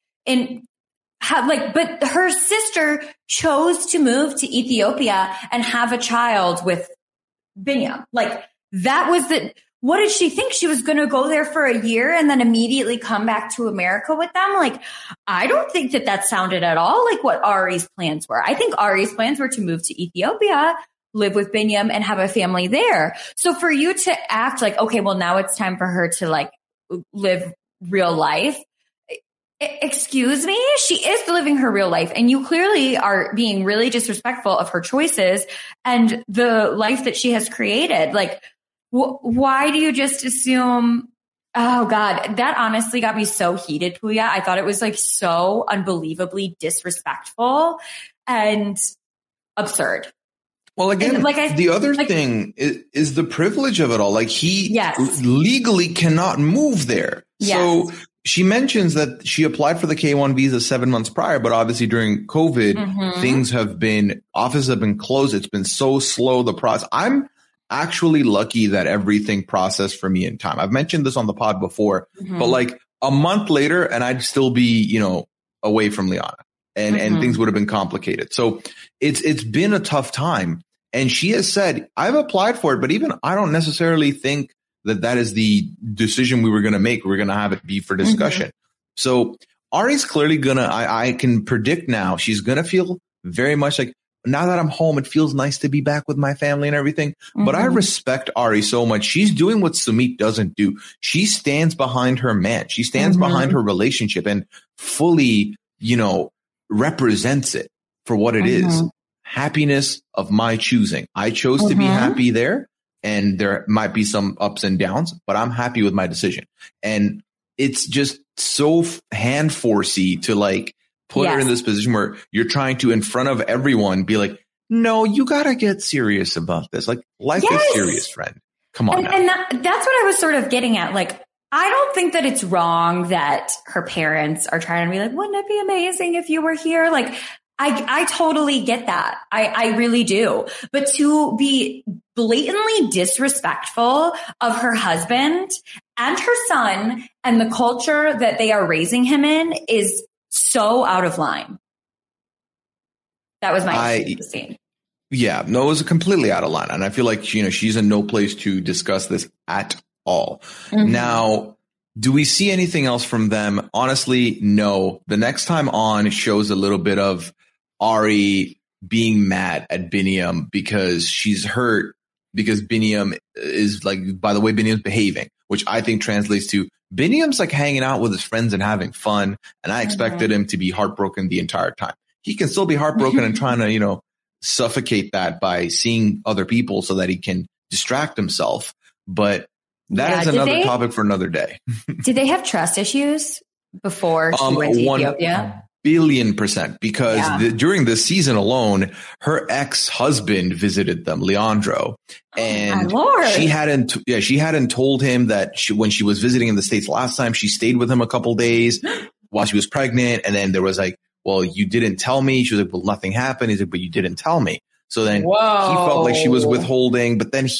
but her sister chose to move to Ethiopia and have a child with Binyam. Like, that was what did she think? She was going to go there for a year and then immediately come back to America with them? Like, I don't think that sounded at all like what Ari's plans were. I think Ari's plans were to move to Ethiopia, live with Binyam and have a family there. So for you to act like, okay, well now it's time for her to like live real life. Excuse me? She is living her real life and you clearly are being really disrespectful of her choices and the life that she has created. Like, why do you just assume? Oh God, that honestly got me so heated, Puya. I thought it was like so unbelievably disrespectful and absurd. Well, again, the other thing is the privilege of it all. Like he legally cannot move there. Yes. So she mentions that she applied for the K-1 visa 7 months prior, but obviously during COVID, offices have been closed. It's been so slow, the process. I'm actually lucky that everything processed for me in time. I've mentioned this on the pod before, but like a month later and I'd still be, away from Liana and things would have been complicated. So it's been a tough time. And she has said, I've applied for it, but even I don't necessarily think that is the decision we were going to make. We're going to have it be for discussion. So Ari's clearly I can predict now, she's going to feel very much like, now that I'm home, it feels nice to be back with my family and everything. But I respect Ari so much. She's doing what Sumit doesn't do. She stands behind her man. She stands behind her relationship and fully, represents it for what it is. Happiness of my choosing. I chose to be happy there. And there might be some ups and downs, but I'm happy with my decision. And it's just so hand forcey to like put her in this position where you're trying to, in front of everyone, be like, no, you got to get serious about this. Like life is serious, friend. Come on. And that's what I was sort of getting at. Like, I don't think that it's wrong that her parents are trying to be like, wouldn't it be amazing if you were here? Like, I totally get that. I really do. But to be blatantly disrespectful of her husband and her son and the culture that they are raising him in is so out of line. That was my scene. Yeah, no, it was completely out of line. And I feel like, she's in no place to discuss this at all. Now, do we see anything else from them? Honestly, no. The next time on shows a little bit of Ari being mad at Binyam because she's hurt because Binyam is like, by the way, Binyam's behaving, which I think translates to Binyam's like hanging out with his friends and having fun. And I expected him to be heartbroken the entire time. He can still be heartbroken and trying to, suffocate that by seeing other people so that he can distract himself. But that is another topic for another day. Did they have trust issues before she went to Ethiopia? $1,000,000,000% because during this season alone, her ex-husband visited them, Leandro, and she hadn't told him that when she was visiting in the States last time, she stayed with him a couple days while she was pregnant. And then there was like, well, you didn't tell me. She was like, well, nothing happened. He's like, but you didn't tell me. So then he felt like she was withholding, but then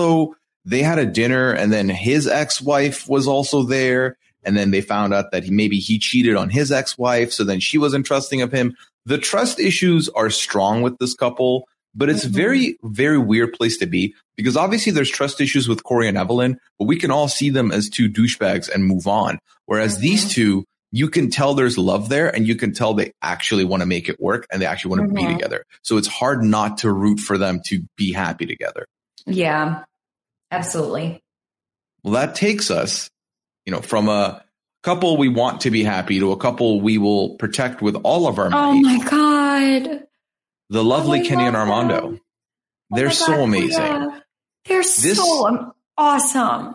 they had a dinner and then his ex-wife was also there. And then they found out that maybe he cheated on his ex-wife. So then she wasn't trusting of him. The trust issues are strong with this couple, but it's very, very weird place to be because obviously there's trust issues with Corey and Evelyn, but we can all see them as two douchebags and move on. Whereas these two, you can tell there's love there and you can tell they actually want to make it work and they actually want to be together. So it's hard not to root for them to be happy together. Yeah, absolutely. Well, that takes us, from a couple we want to be happy to a couple we will protect with all of our might. Oh my God. The lovely Kenny and Armando. They're so amazing. Yeah. They're so awesome.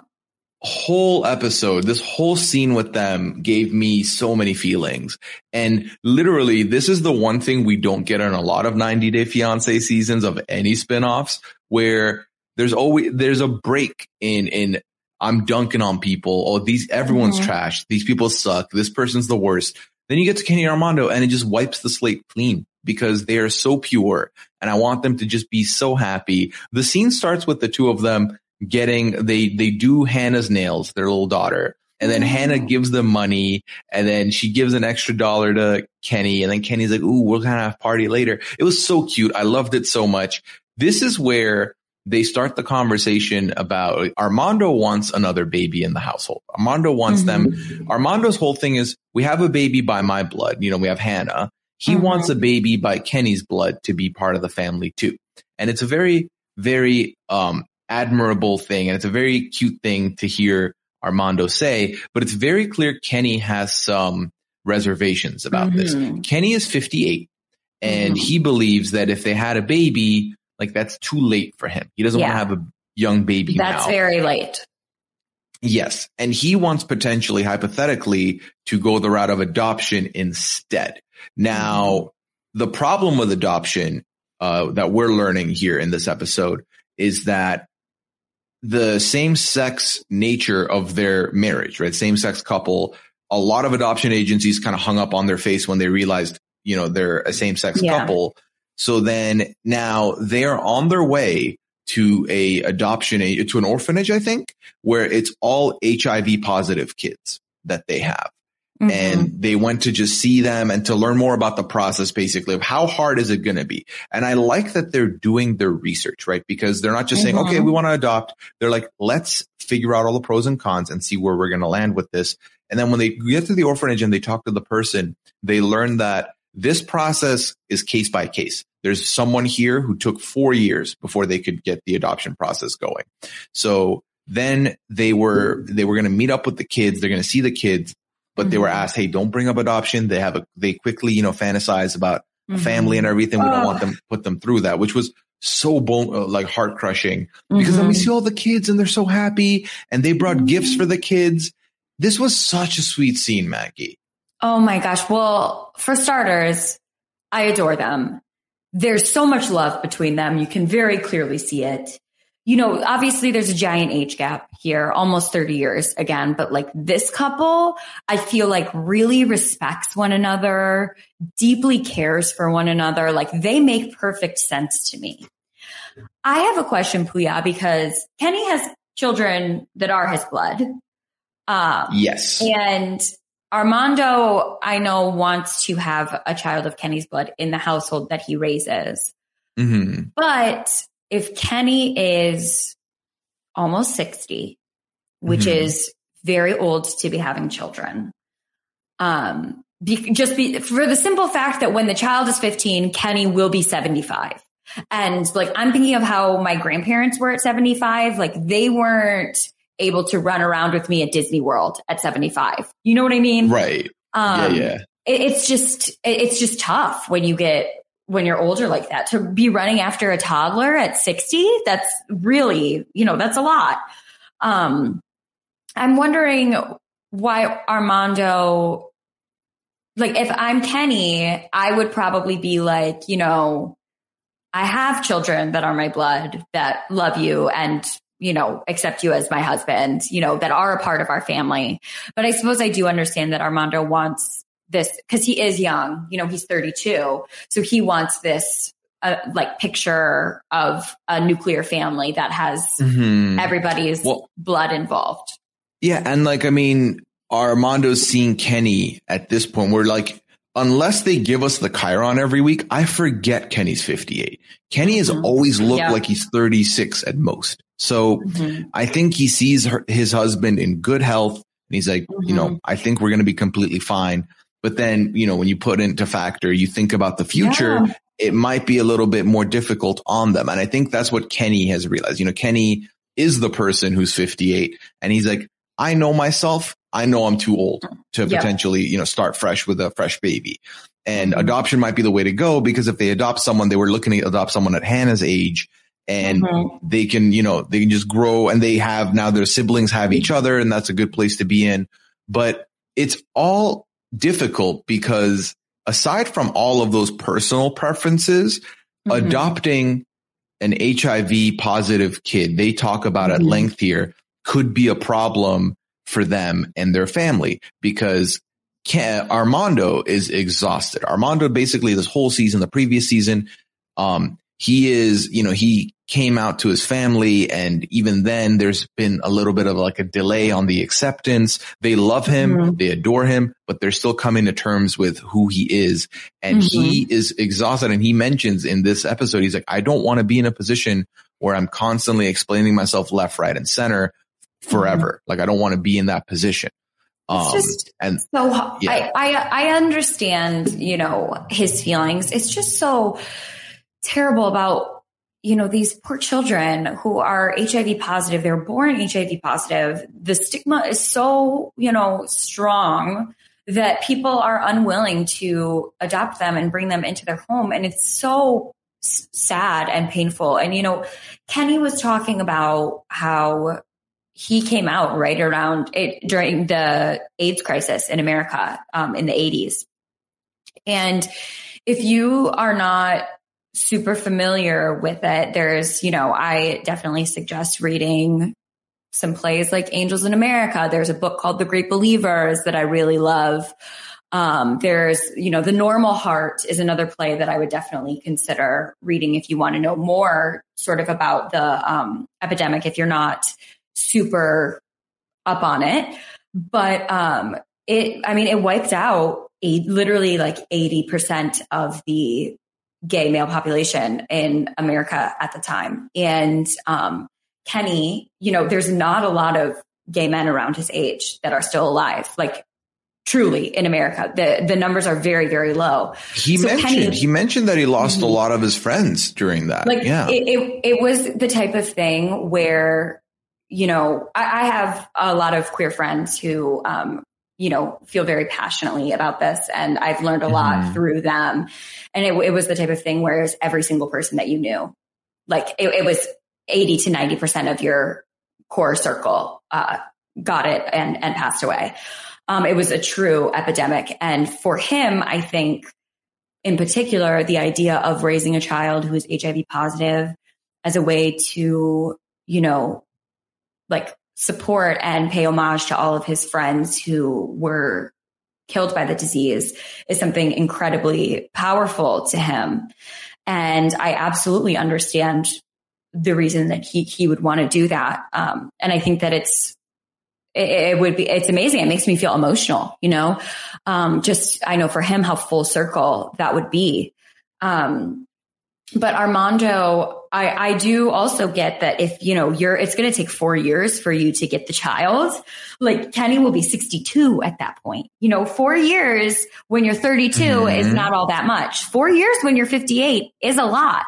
Whole episode, this whole scene with them gave me so many feelings. And literally, this is the one thing we don't get in a lot of 90 Day Fiancé seasons of any spinoffs where there's a break in I'm dunking on people. Oh, everyone's trash. These people suck. This person's the worst. Then you get to Kenny and Armando and it just wipes the slate clean because they are so pure. And I want them to just be so happy. The scene starts with the two of them they do Hannah's nails, their little daughter. And then Hannah gives them money and then she gives an extra $1 to Kenny. And then Kenny's like, ooh, we're going to have a party later. It was so cute. I loved it so much. This is where they start the conversation about Armando wants another baby in the household. Armando wants them. Armando's whole thing is we have a baby by my blood. We have Hannah. He wants a baby by Kenny's blood to be part of the family too. And it's a very, very, admirable thing. And it's a very cute thing to hear Armando say, but it's very clear Kenny has some reservations about this. Kenny is 58 and he believes that if they had a baby, like that's too late for him. He doesn't want to have a young baby now. That's very late. Yes. And he wants potentially, hypothetically, to go the route of adoption instead. Now, the problem with adoption that we're learning here in this episode is that the same-sex nature of their marriage, right? Same-sex couple, a lot of adoption agencies kind of hung up on their face when they realized, they're a same-sex couple. So then now they're on their way to to an orphanage, I think, where it's all HIV positive kids that they have. And they went to just see them and to learn more about the process, basically, of how hard is it going to be. And I like that they're doing their research, right? Because they're not just saying, okay, we want to adopt. They're like, let's figure out all the pros and cons and see where we're going to land with this. And then when they get to the orphanage and they talk to the person, they learn that this process is case by case. There's someone here who took 4 years before they could get the adoption process going. So then they were going to meet up with the kids. They're going to see the kids. But they were asked, hey, don't bring up adoption. They quickly, fantasize about family and everything. We don't want them to put them through that, which was so heart crushing because then we see all the kids and they're so happy and they brought gifts for the kids. This was such a sweet scene, Maggie. Oh my gosh. Well, for starters, I adore them. There's so much love between them. You can very clearly see it. Obviously there's a giant age gap here, almost 30 years again, but like this couple, I feel like really respects one another, deeply cares for one another. Like they make perfect sense to me. I have a question, Puya, because Kenny has children that are his blood. Yes. And Armando, I know, wants to have a child of Kenny's blood in the household that he raises. But if Kenny is almost 60, which is very old to be having children, for the simple fact that when the child is 15, Kenny will be 75. And like, I'm thinking of how my grandparents were at 75. Like they weren't able to run around with me at Disney World at 75. You know what I mean? Right. Yeah. It's just tough when you're older like that to be running after a toddler at 60. That's really, that's a lot. I'm wondering why Armando, like if I'm Kenny, I would probably be like, I have children that are my blood that love you and, accept you as my husband, that are a part of our family. But I suppose I do understand that Armando wants this because he is young, he's 32. So he wants this like picture of a nuclear family that has everybody's blood involved. Yeah. And like, I mean, Armando's seeing Kenny at this point. We're like, unless they give us the Chiron every week, I forget Kenny's 58. Kenny has always looked like he's 36 at most. So I think he sees his husband in good health. And he's like, you know, I think we're going to be completely fine. But then, you know, when you put into factor, you think about the future, it might be a little bit more difficult on them. And I think that's what Kenny has realized. You know, Kenny is the person who's 58 and he's like, I know myself. I know I'm too old to potentially, you know, start fresh with a fresh baby. And adoption might be the way to go, because if they adopt someone, they were looking to adopt someone at Hannah's age, and they can, you know, they can just grow, and they have now their siblings have each other, and that's a good place to be in. But it's all difficult because aside from all of those personal preferences, adopting an HIV positive kid, they talk about at length here, could be a problem for them and their family, because Armando is exhausted. Armando basically this whole season, the previous season, he is, you know, he came out to his family, and even then there's been a little bit of like a delay on the acceptance. They love him, they adore him, but they're still coming to terms with who he is. And he is exhausted. And he mentions in this episode, he's like, I don't want to be in a position where I'm constantly explaining myself left, right, and center forever. Like, I don't want to be in that position. I understand, you know, his feelings. It's just so terrible about, you know, these poor children who are HIV positive. They're born HIV positive. The stigma is so, you know, strong that people are unwilling to adopt them and bring them into their home. And it's so sad and painful. And, you know, Kenny was talking about how he came out right around it during the AIDS crisis in America in the 80s. And if you are not super familiar with it, there's, you know, I definitely suggest reading some plays like Angels in America. There's a book called The Great Believers that I really love. There's, you know, The Normal Heart is another play that I would definitely consider reading if you want to know more sort of about the epidemic, if you're not super up on it. But it wiped out literally like 80% of the gay male population in America at the time. And Kenny, you know, there's not a lot of gay men around his age that are still alive, like truly in America. The numbers are very, very low. He mentioned that he lost a lot of his friends during that. Like, it was the type of thing where, you know, I have a lot of queer friends who, you know, feel very passionately about this, and I've learned a lot through them. And it was the type of thing where every single person that you knew, like it was 80 to 90% of your core circle, got it and passed away. It was a true epidemic. And for him, I think in particular, the idea of raising a child who is HIV positive as a way to, you know, like support and pay homage to all of his friends who were killed by the disease is something incredibly powerful to him. And I absolutely understand the reason that he would want to do that. And I think that it's amazing. It makes me feel emotional, you know, I know for him how full circle that would be. But Armando, I do also get that if, you know, it's going to take 4 years for you to get the child. Like Kenny will be 62 at that point. You know, 4 years when you're 32 is not all that much. 4 years when you're 58 is a lot.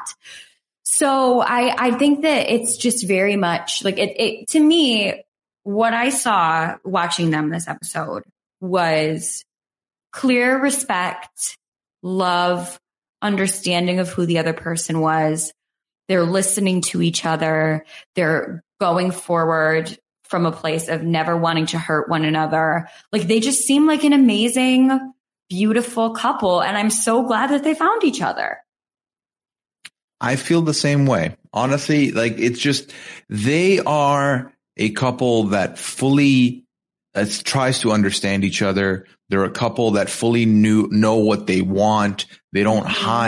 So I think that it's just very much like it to me, what I saw watching them this episode was clear respect, love, understanding of who the other person was. They're listening to each other. They're going forward from a place of never wanting to hurt one another. Like they just seem like an amazing, beautiful couple. And I'm so glad that they found each other. I feel the same way. Honestly, like it's just, they are a couple that fully tries to understand each other. They're a couple that fully know what they want. They don't hide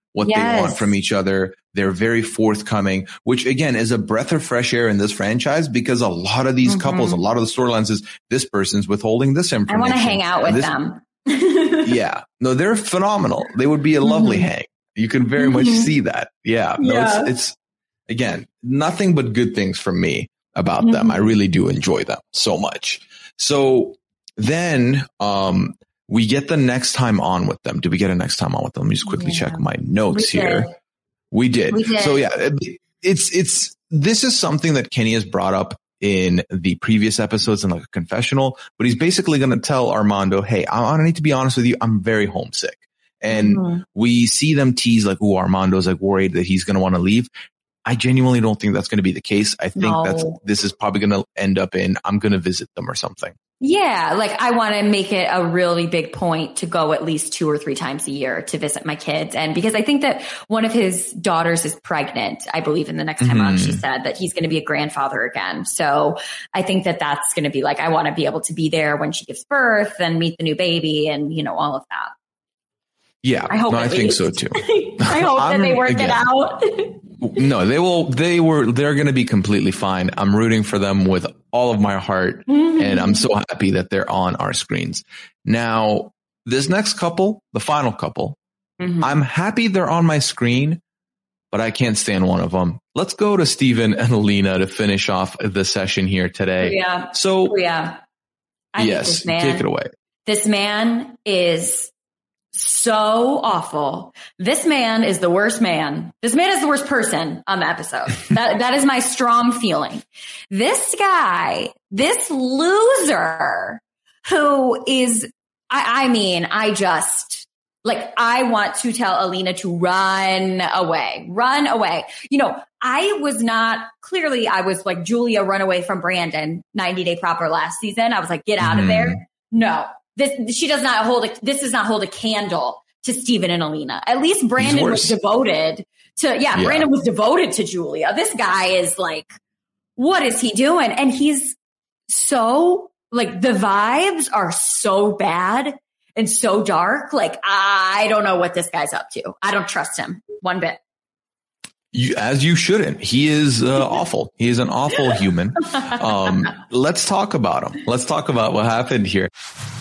what they want from each other. They're very forthcoming, which again is a breath of fresh air in this franchise, because a lot of these couples, a lot of the storylines is this person's withholding this information. I want to hang out with them. Yeah. No, they're phenomenal. They would be a lovely hang. You can very much see that. Yeah. No, it's again, nothing but good things from me about them. I really do enjoy them so much. So then, we get the next time on with them. Did we get a next time on with them? Let me just quickly check my notes here. We did. So yeah, this is something that Kenny has brought up in the previous episodes in like a confessional, but he's basically going to tell Armando, hey, I need to be honest with you. I'm very homesick. And we see them tease like, oh, Armando's like worried that he's going to want to leave. I genuinely don't think that's going to be the case. I think this is probably going to end up in, I'm going to visit them or something. Yeah. Like I want to make it a really big point to go at least 2 or 3 times a year to visit my kids. And because I think that one of his daughters is pregnant, I believe in the next time on, she said that he's going to be a grandfather again. So I think that that's going to be like, I want to be able to be there when she gives birth and meet the new baby and, you know, all of that. Yeah. I think so too. I hope that they work it out. No, they're going to be completely fine. I'm rooting for them with all of my heart. And I'm so happy that they're on our screens. Now, this next couple, the final couple, I'm happy they're on my screen, but I can't stand one of them. Let's go to Steven and Alina to finish off the session here today. Yeah. So, I yes, take it away. This man is so awful. This man is the worst man. This man is the worst person on the episode. That is my strong feeling. This guy, this loser who is, I want to tell Alina to run away. You know, I was like Julia run away from Brandon 90 Day Proper last season. I was like, get out of there. No. This does not hold a candle to Steven and Alina. At least Brandon was devoted to, Brandon was devoted to Julia. This guy is like, what is he doing? And he's so like, the vibes are so bad and so dark. Like, I don't know what this guy's up to. I don't trust him one bit. As you shouldn't. He is awful. He is an awful human. Let's talk about him. Let's talk about what happened here.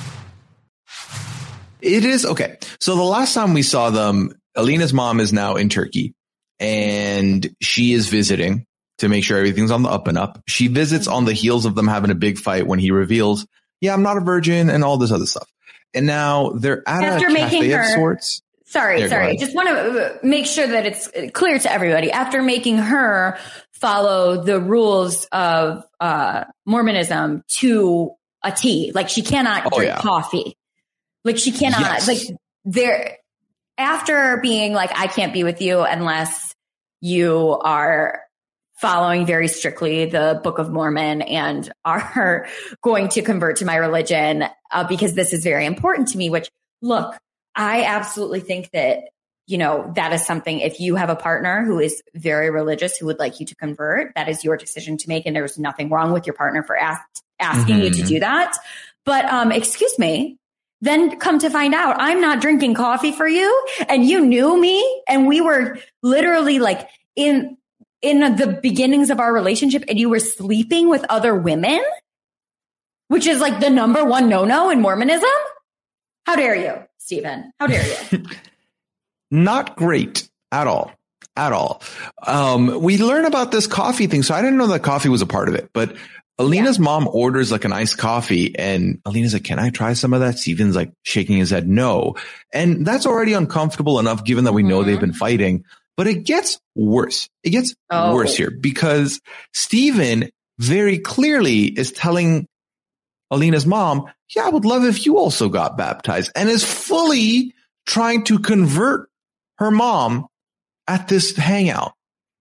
It is okay. So the last time we saw them, Alina's mom is now in Turkey and she is visiting to make sure everything's on the up and up. She visits on the heels of them having a big fight when he reveals, yeah, I'm not a virgin and all this other stuff. And now they're at a cafe of sorts. Sorry. Just want to make sure that it's clear to everybody. After making her follow the rules of Mormonism to a T, like she cannot drink coffee. Like she cannot, after being like, I can't be with you unless you are following very strictly the Book of Mormon and are going to convert to my religion, because this is very important to me, which look, I absolutely think that, you know, that is something, if you have a partner who is very religious, who would like you to convert, that is your decision to make. And there's nothing wrong with your partner for asking you to do that. But, excuse me. Then come to find out, I'm not drinking coffee for you and you knew me and we were literally like in the beginnings of our relationship and you were sleeping with other women, which is like the number one no-no in Mormonism. How dare you, Steven? How dare you? Not great at all. We learn about this coffee thing. So I didn't know that coffee was a part of it, but Alina's mom orders like an iced coffee and Alina's like, can I try some of that? Steven's like shaking his head, no. And that's already uncomfortable enough given that we know they've been fighting, but it gets worse. It gets worse here because Steven very clearly is telling Alina's mom, yeah, I would love if you also got baptized, and is fully trying to convert her mom at this hangout.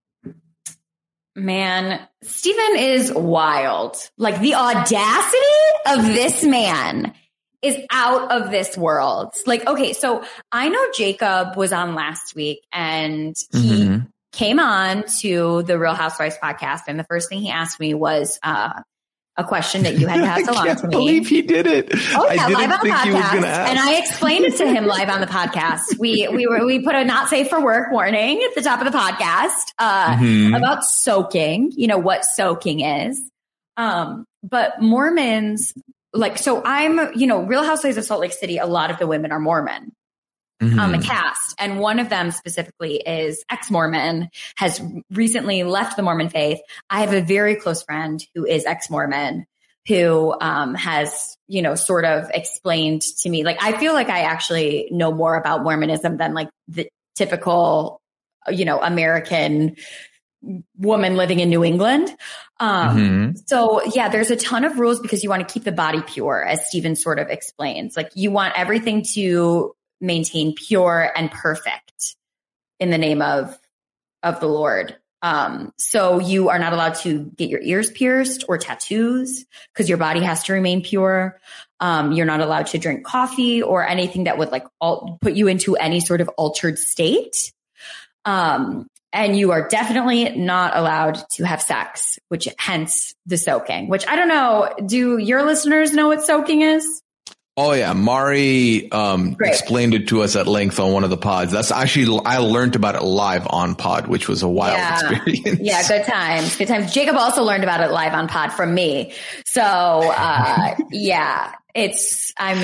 Man, Steven is wild. Like the audacity of this man is out of this world. Like, okay, so I know Jacob was on last week and he came on to the Real Housewives podcast. And the first thing he asked me was, a question that you had passed along to me. I can't believe he did it. Oh, yeah, live on the podcast. And I explained it to him live on the podcast. We put a not safe for work warning at the top of the podcast about soaking, what soaking is. But Mormons, so I'm, Real Housewives of Salt Lake City, a lot of the women are Mormon. On the cast. And one of them specifically is ex-Mormon, has recently left the Mormon faith. I have a very close friend who is ex-Mormon who has, sort of explained to me, I feel like I actually know more about Mormonism than the typical, American woman living in New England. So yeah, there's a ton of rules because you want to keep the body pure, as Stephen sort of explains. You want everything to maintain pure and perfect in the name of the Lord. So you are not allowed to get your ears pierced or tattoos because your body has to remain pure. You're not allowed to drink coffee or anything that would put you into any sort of altered state. And you are definitely not allowed to have sex, which hence the soaking, which I don't know. Do your listeners know what soaking is? Oh yeah. Mari, explained it to us at length on one of the pods. That's actually, I learned about it live on pod, which was a wild experience. Yeah. Good times. Good times. Jacob also learned about it live on pod from me. So, yeah, it's, but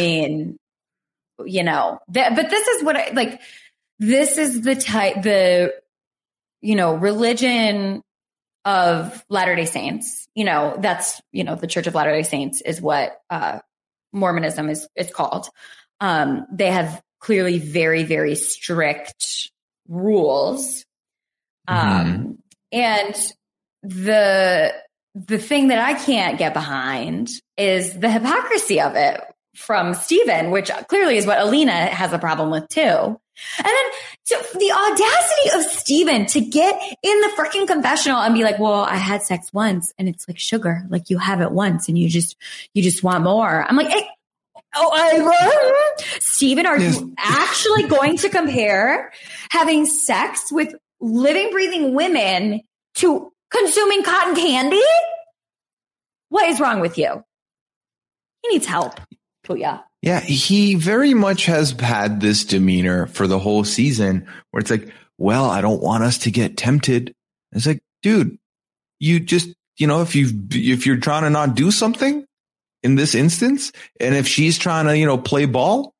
this is what this is the religion of Latter-day Saints, that's, the Church of Latter-day Saints is what, Mormonism is called. They have clearly very, very strict rules. And the thing that I can't get behind is the hypocrisy of it from Stephen, which clearly is what Alina has a problem with too. And then the audacity of Stephen to get in the freaking confessional and be like, well, I had sex once and it's like sugar, you have it once and you just want more. I'm like, hey, Stephen, are you actually going to compare having sex with living, breathing women to consuming cotton candy? What is wrong with you? He needs help. Booyah. Yeah, he very much has had this demeanor for the whole season where it's like, well, I don't want us to get tempted. It's like, dude, you just, if you're trying to not do something in this instance, and if she's trying to, play ball.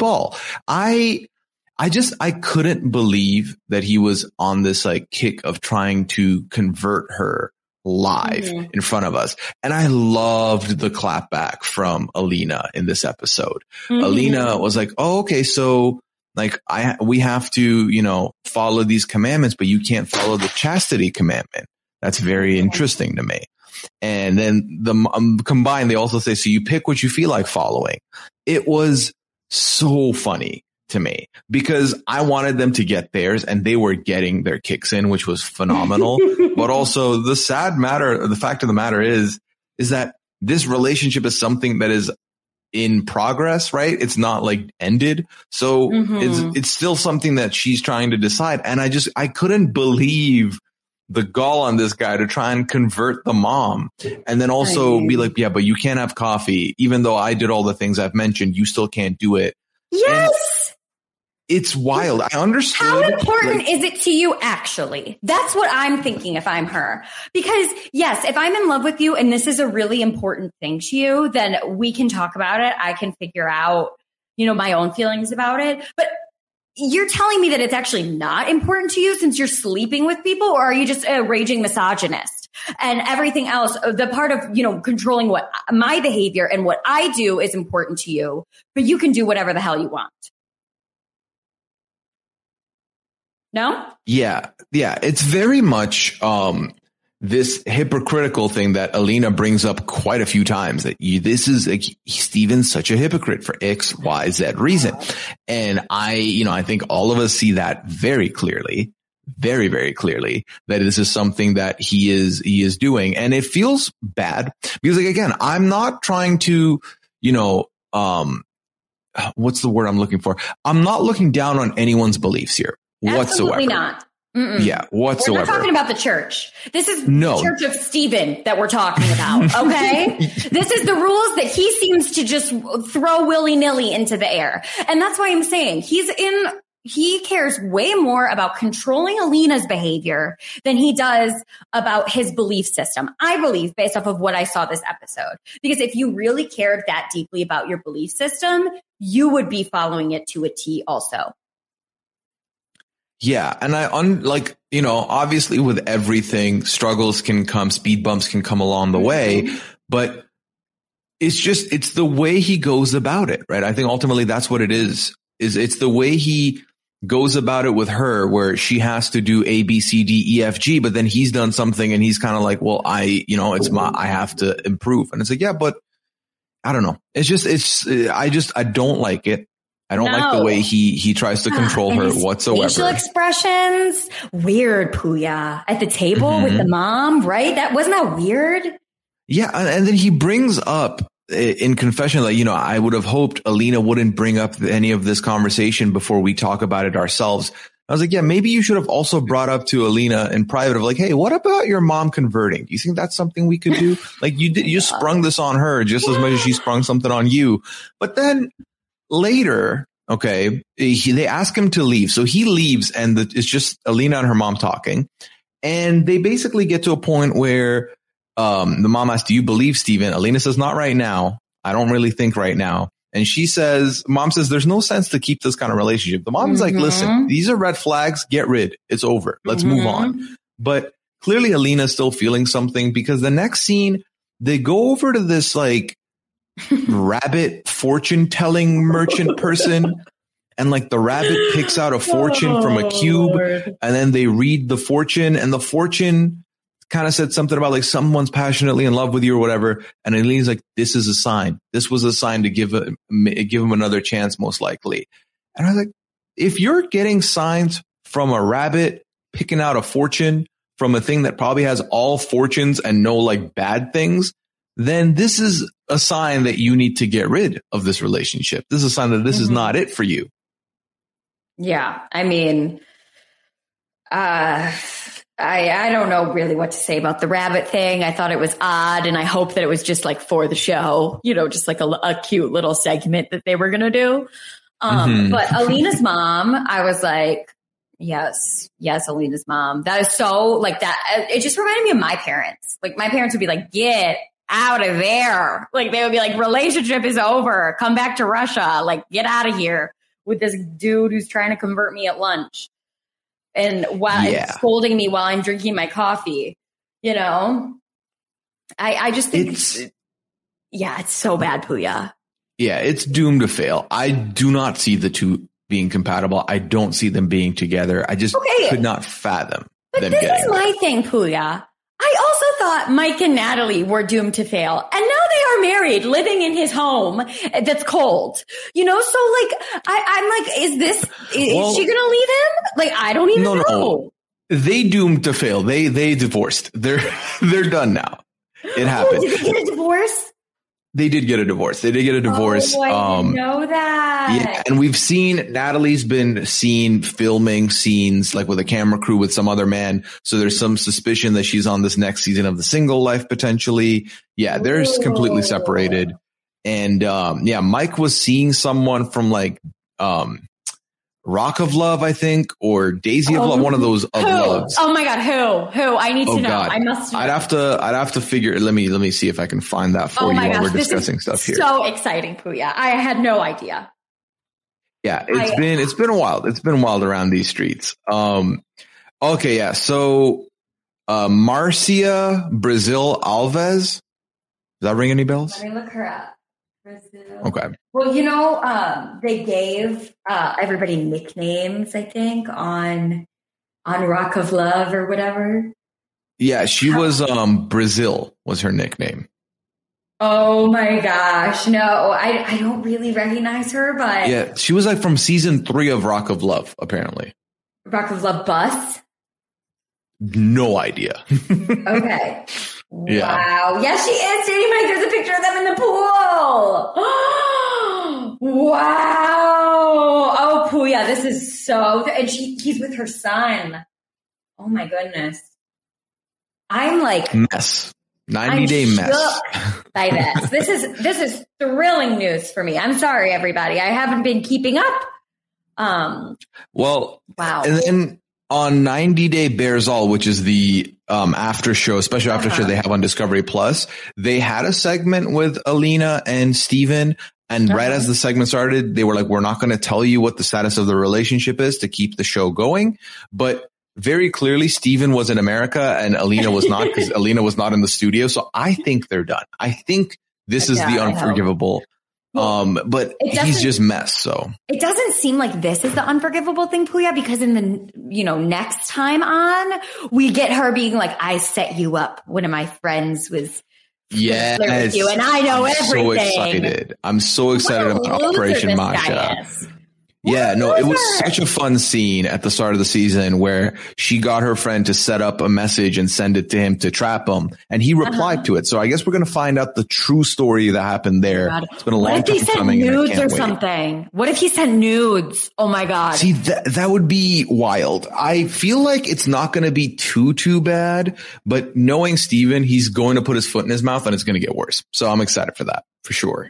I couldn't believe that he was on this kick of trying to convert her live in front of us. And I loved the clapback from Alina in this episode. Alina was like, oh, okay. So we have to, follow these commandments, but you can't follow the chastity commandment. That's very interesting to me. And then combined, they also say, so you pick what you feel like following. It was so funny to me because I wanted them to get theirs and they were getting their kicks in, which was phenomenal. But also the fact of the matter is that this relationship is something that is in progress, right? It's not ended. So it's still something that she's trying to decide. And I couldn't believe the gall on this guy to try and convert the mom and then also be like, yeah, but you can't have coffee. Even though I did all the things I've mentioned, you still can't do it. Yes. And it's wild. I understood. How important is it to you, actually? That's what I'm thinking if I'm her. Because, yes, if I'm in love with you and this is a really important thing to you, then we can talk about it. I can figure out, my own feelings about it. But you're telling me that it's actually not important to you since you're sleeping with people, or are you just a raging misogynist? And everything else, the part of, controlling what my behavior and what I do is important to you, but you can do whatever the hell you want. No? Yeah. It's very much, this hypocritical thing that Alina brings up quite a few times that this is Stephen's such a hypocrite for X, Y, Z reason. And I think all of us see that very clearly, very, very clearly that this is something that he is doing. And it feels bad because again, I'm not trying to, what's the word I'm looking for? I'm not looking down on anyone's beliefs here whatsoever. Absolutely not. Yeah, whatsoever. We're not talking about the church. This is the Church of Stephen that we're talking about, okay? This is the rules that he seems to just throw willy-nilly into the air. And that's why I'm saying he cares way more about controlling Alina's behavior than he does about his belief system. I believe, based off of what I saw this episode. Because if you really cared that deeply about your belief system, you would be following it to a T also. Yeah. And obviously with everything, struggles can come, speed bumps can come along the way, but it's the way he goes about it, right? I think ultimately that's what it is it's the way he goes about it with her, where she has to do A, B, C, D, E, F, G, but then he's done something and he's kind of like, well, I have to improve. And it's like, yeah, but I don't know. I don't like it. I don't like the way he tries to control her whatsoever. Facial expressions, weird, Pooya. At the table with the mom, right? Wasn't that weird? Yeah, and then he brings up in confession that, I would have hoped Alina wouldn't bring up any of this conversation before we talk about it ourselves. I was like, yeah, maybe you should have also brought up to Alina in private of like, hey, what about your mom converting? Do you think that's something we could do? Like you sprung this on her just as much as she sprung something on you. But then later, okay, they ask him to leave. So he leaves and it's just Alina and her mom talking. And they basically get to a point where the mom asks, do you believe Stephen? Alina says, not right now. I don't really think right now. And mom says, there's no sense to keep this kind of relationship. The mom's like, listen, these are red flags. Get rid. It's over. Let's move on. But clearly Alina's still feeling something, because the next scene, they go over to this like rabbit fortune telling merchant person. And like the rabbit picks out a fortune from a cube, Lord. And then they read the fortune, and the fortune kind of said something about like someone's passionately in love with you or whatever. And Alina's like, this is a sign. This was a sign to give him another chance, most likely. And I was like, if you're getting signs from a rabbit picking out a fortune from a thing that probably has all fortunes and no like bad things, then this is a sign that you need to get rid of this relationship. This is a sign that this is not it for you. Yeah. I mean, I don't know really what to say about the rabbit thing. I thought it was odd, and I hope that it was just like for the show, just like a cute little segment that they were going to do. But Alina's mom, I was like, yes, Alina's mom. That is so like that. It just reminded me of my parents. Like my parents would be like, get out of there. Like they would be like, relationship is over. Come back to Russia. Like get out of here with this dude who's trying to convert me at lunch. And it's scolding me while I'm drinking my coffee, I just think it's so bad, Pooya. Yeah, it's doomed to fail. I do not see the two being compatible. I don't see them being together. I just could not fathom them getting. This is my thing, Pooya. I also thought Mike and Natalie were doomed to fail. And now they are married, living in his home that's cold. So like, I'm like, is she going to leave him? Like, I don't even know. No. They doomed to fail. They divorced. They're done now. It happened. Did they get a divorce? They did get a divorce. They did get a divorce. Oh, I didn't know that. Yeah, and we've seen Natalie's been seen filming scenes like with a camera crew with some other man. So there's some suspicion that she's on this next season of The Single Life potentially. Yeah, they're completely separated. And Mike was seeing someone from like Rock of Love, I think, or Daisy of Love, one of those of loves. Oh my God, who? I need to know. God. I must know. I'd have to figure. Let me see if I can find that for you while we're discussing stuff here. So exciting, Pooya. I had no idea. Yeah, it's been wild. It's been wild around these streets. Okay, yeah. So Marcia Brazil Alves. Does that ring any bells? Let me look her up. Brazil. Okay. Well, they gave everybody nicknames, I think, on Rock of Love or whatever. Yeah, she was Brazil was her nickname. Oh my gosh. No, I don't really recognize her, but yeah, she was like from season 3 of Rock of Love, apparently. Rock of Love bus? No idea. Okay. Yeah. Wow. Yes, she is. Dating Mike. There's a picture of them in the pool. Wow. Oh, Pooya, this is so. And he's with her son. Oh my goodness. I'm like mess. 90-day mess. By this. This is thrilling news for me. I'm sorry, everybody. I haven't been keeping up. Well, wow. And then on 90 Day Bears All, which is the after show, special after show they have on Discovery Plus, they had a segment with Alina and Steven. And right as the segment started, they were like, we're not going to tell you what the status of the relationship is to keep the show going. But very clearly, Steven was in America and Alina was not, because Alina was not in the studio. So I think they're done. I think this is the unforgivable. But he's just mess. So it doesn't seem like this is the unforgivable thing, Pooya, because in the, next time on, we get her being like, I set you up. One of my friends was with you, and I know everything. I'm so excited about Operation Masha. Yeah, no, it was such a fun scene at the start of the season where she got her friend to set up a message and send it to him to trap him. And he replied to it. So I guess we're going to find out the true story that happened there. It's been a long time coming. What if he sent nudes or something? What if he sent nudes? Oh my God. See, that would be wild. I feel like it's not going to be too bad, but knowing Steven, he's going to put his foot in his mouth and it's going to get worse. So I'm excited for that for sure.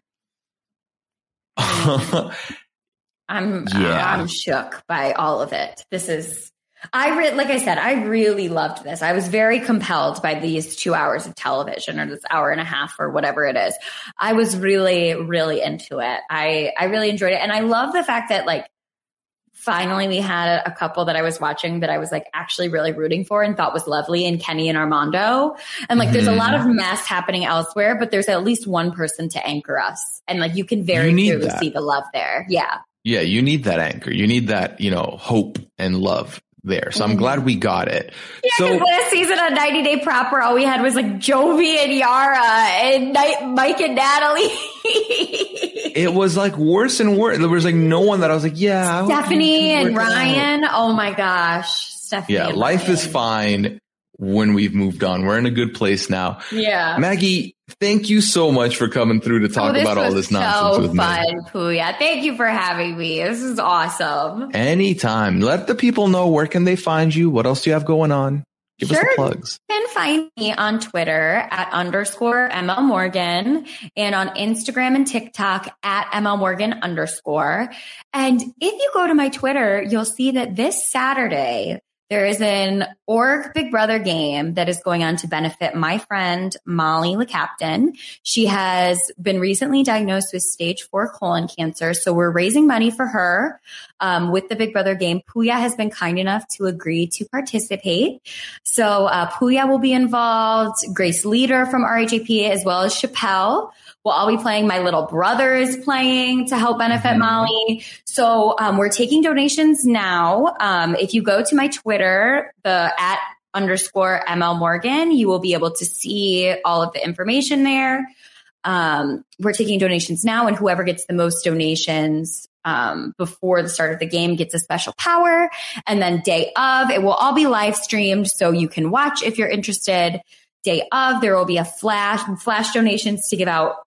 I'm shook by all of it. This is, like I said, I really loved this. I was very compelled by these 2 hours of television, or this hour and a half, or whatever it is. I was really, really into it. I really enjoyed it. And I love the fact that finally we had a couple that I was watching that I was actually really rooting for and thought was lovely, and Kenny and Armando. And there's a lot of mess happening elsewhere, but there's at least one person to anchor us. And you can very clearly see the love there. Yeah. Yeah, you need that anchor. You need that, hope and love there. So I'm glad we got it. Yeah, because last season on 90 Day Proper, all we had was Jovi and Yara and Mike and Natalie. It was worse and worse. There was no one that I was Stephanie and Ryan. Oh my gosh. Stephanie. Yeah, life is fine when we've moved on. We're in a good place now. Yeah. Maggie, thank you so much for coming through to talk about all this nonsense with me. So fun, Pooya. Thank you for having me. This is awesome. Anytime. Let the people know, where can they find you? What else do you have going on? Give us the plugs. You can find me on Twitter at _ML Morgan, and on Instagram and TikTok at ML Morgan _. And if you go to my Twitter, you'll see that this Saturday, there is an org Big Brother game that is going on to benefit my friend, Molly LeCaptain. She has been recently diagnosed with stage 4 colon cancer. So we're raising money for her with the Big Brother game. Pooya has been kind enough to agree to participate. So Pooya will be involved, Grace Leader from RHAP, as well as Chappelle. We'll all be playing. My little brother is playing to help benefit Molly. So we're taking donations now. If you go to my Twitter, the at _ML Morgan, you will be able to see all of the information there. We're taking donations now, and whoever gets the most donations before the start of the game gets a special power. And then day of, it will all be live streamed, so you can watch if you're interested. Day of, there will be a flash donations to give out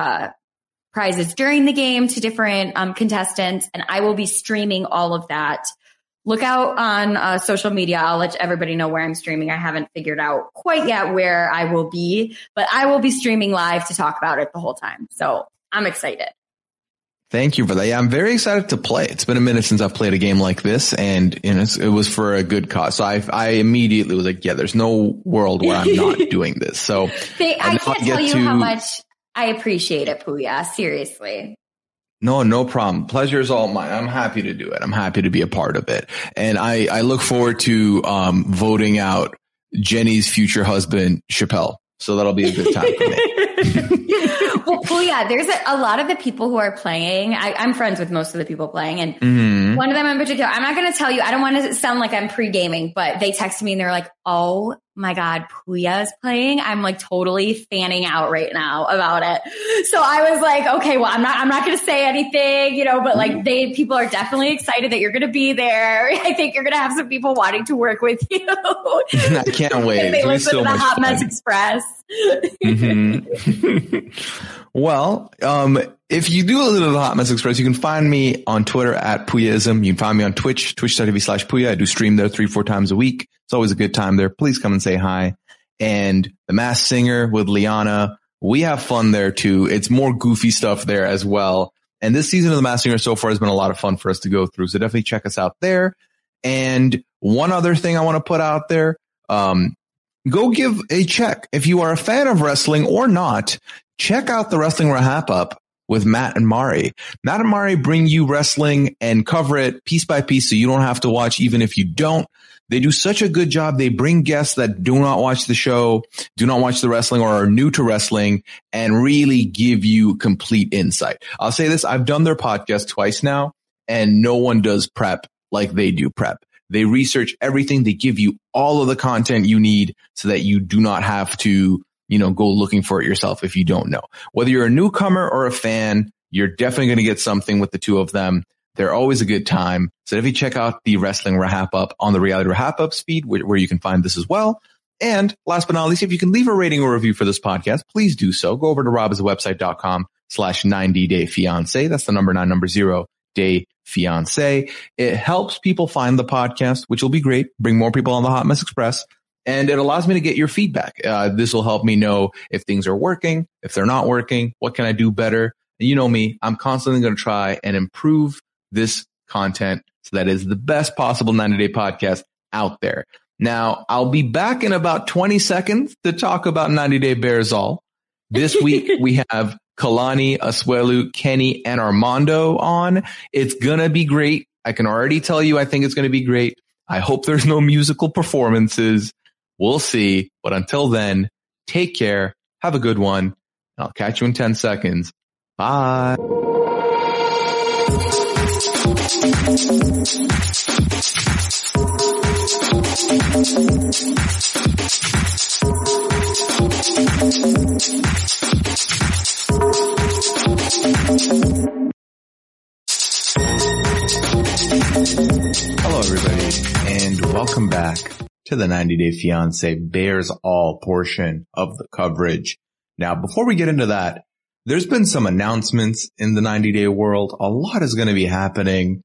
prizes during the game to different contestants, and I will be streaming all of that. Look out on social media. I'll let everybody know where I'm streaming. I haven't figured out quite yet where I will be, but I will be streaming live to talk about it the whole time. So I'm excited. Thank you for that. Yeah, I'm very excited to play. It's been a minute since I've played a game like this, and it was for a good cause. So I immediately was like, yeah, there's no world where I'm not doing this. So I can't tell you how much I appreciate it, Pooya. Seriously. No problem. Pleasure is all mine. I'm happy to do it. I'm happy to be a part of it. And I look forward to voting out Jenny's future husband, Chappelle. So that'll be a good time for me. Well, Pooya, there's a lot of the people who are playing. I'm friends with most of the people playing. And one of them in particular, I'm not going to tell you, I don't want to sound like I'm pre-gaming, but they texted me and they're like, oh my God, Pooya is playing. I'm totally fanning out right now about it. So I was like, okay, well, I'm not going to say anything, but people are definitely excited that you're going to be there. I think you're going to have some people wanting to work with you. I can't wait. They listen to the Hot Mess Express. Well, if you do listen to the Hot Mess Express, you can find me on Twitter at Puyaism. You can find me on Twitch, twitch.tv/Puya. I do stream there 3-4 times a week. It's always a good time there. Please come and say hi. And The Masked Singer with Liana. We have fun there too. It's more goofy stuff there as well. And this season of The Masked Singer so far has been a lot of fun for us to go through. So definitely check us out there. And one other thing I want to put out there, go give a check. If you are a fan of wrestling or not, check out the Wrestling Wrap Up with Matt and Mari. Matt and Mari bring you wrestling and cover it piece by piece so you don't have to watch even if you don't. They do such a good job. They bring guests that do not watch the show, do not watch the wrestling, or are new to wrestling, and really give you complete insight. I'll say this. I've done their podcast twice now, and no one does prep like they do prep. They research everything. They give you all of the content you need so that you do not have to, go looking for it yourself if you don't know. Whether you're a newcomer or a fan, you're definitely going to get something with the two of them. They're always a good time. So if you check out the Wrestling Wrap Up on the Reality Wrap Up feed, where you can find this as well. And last but not least, if you can leave a rating or review for this podcast, please do so. Go over to robhasawebsite.com/90dayfiance. That's the number 0 day fiance. It helps people find the podcast, which will be great. Bring more people on the Hot Mess Express. And it allows me to get your feedback. This will help me know if things are working, if they're not working, what can I do better? And you know me, I'm constantly going to try and improve this content so that is the best possible 90-day podcast out there. Now, I'll be back in about 20 seconds to talk about 90-Day Bears All. This week, we have Kalani, Asuelu, Kenny, and Armando on. It's going to be great. I can already tell you I think it's going to be great. I hope there's no musical performances. We'll see. But until then, take care. Have a good one. I'll catch you in 10 seconds. Bye. Hello, everybody, and welcome back to the 90-Day Fiance Bears All portion of the coverage. Now, before we get into that, there's been some announcements in the 90-day world. A lot is going to be happening.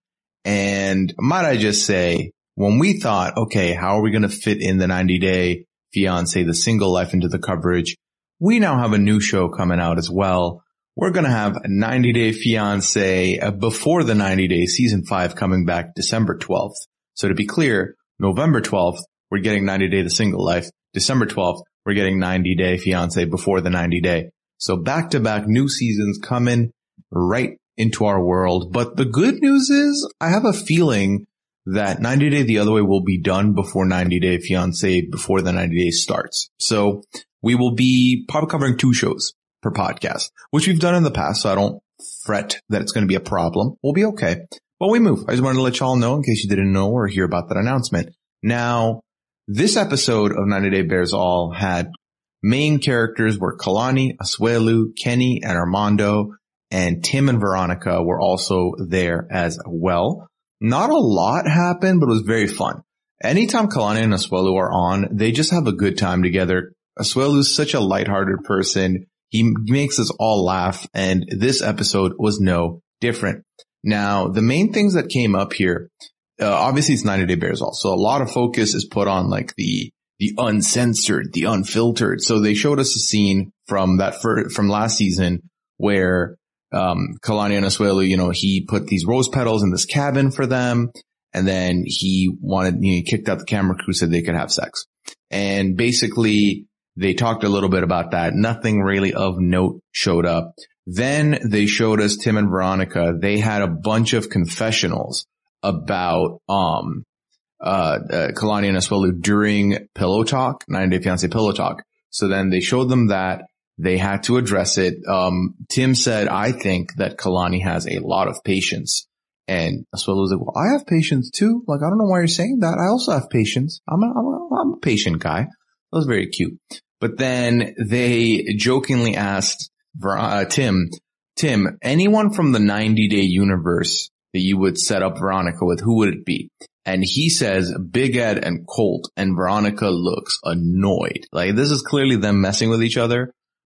And might I just say, when we thought, okay, how are we going to fit in the 90-Day Fiance, the single life into the coverage? We now have a new show coming out as well. We're going to have a 90-Day Fiance before the 90-Day season 5 coming back December 12th. So to be clear, November 12th, we're getting 90-Day the single life. December 12th, we're getting 90-Day Fiance before the 90-Day. So back-to-back new seasons coming right into our world. But the good news is I have a feeling that 90 Day the Other Way will be done before 90 Day Fiance, before the 90 days starts. So we will be probably covering 2 shows per podcast, which we've done in the past. So I don't fret that it's going to be a problem. We'll be okay. But we move. I just wanted to let y'all know in case you didn't know or hear about that announcement. Now, this episode of 90 Day Bears All had main characters were Kalani, Asuelu, Kenny, and Armando, and Tim and Veronica were also there as well. Not a lot happened, but it was very fun. Anytime Kalani and Asuelu are on, they just have a good time together. Asuelu is such a lighthearted person. He makes us all laugh, and this episode was no different. Now, the main things that came up here, obviously it's 90 Day Bears All, so a lot of focus is put on like the uncensored, the unfiltered. So they showed us a scene from from last season where Kalani and Asuelu, he put these rose petals in this cabin for them, and then he kicked out the camera crew so they could have sex. And basically they talked a little bit about that. Nothing really of note showed up. Then they showed us Tim and Veronica. They had a bunch of confessionals about Kalani and Asuelu during Pillow Talk, 90 Day Fiance Pillow Talk. So then they showed them that. They had to address it. Tim said, I think that Kalani has a lot of patience. And Asuelu was like, well, I have patience too. Like, I don't know why you're saying that. I also have patience. I'm a patient guy. That was very cute. But then they jokingly asked Tim, anyone from the 90 Day universe that you would set up Veronica with, who would it be? And he says Big Ed and Colt, and Veronica looks annoyed. Like, this is clearly them messing with each other.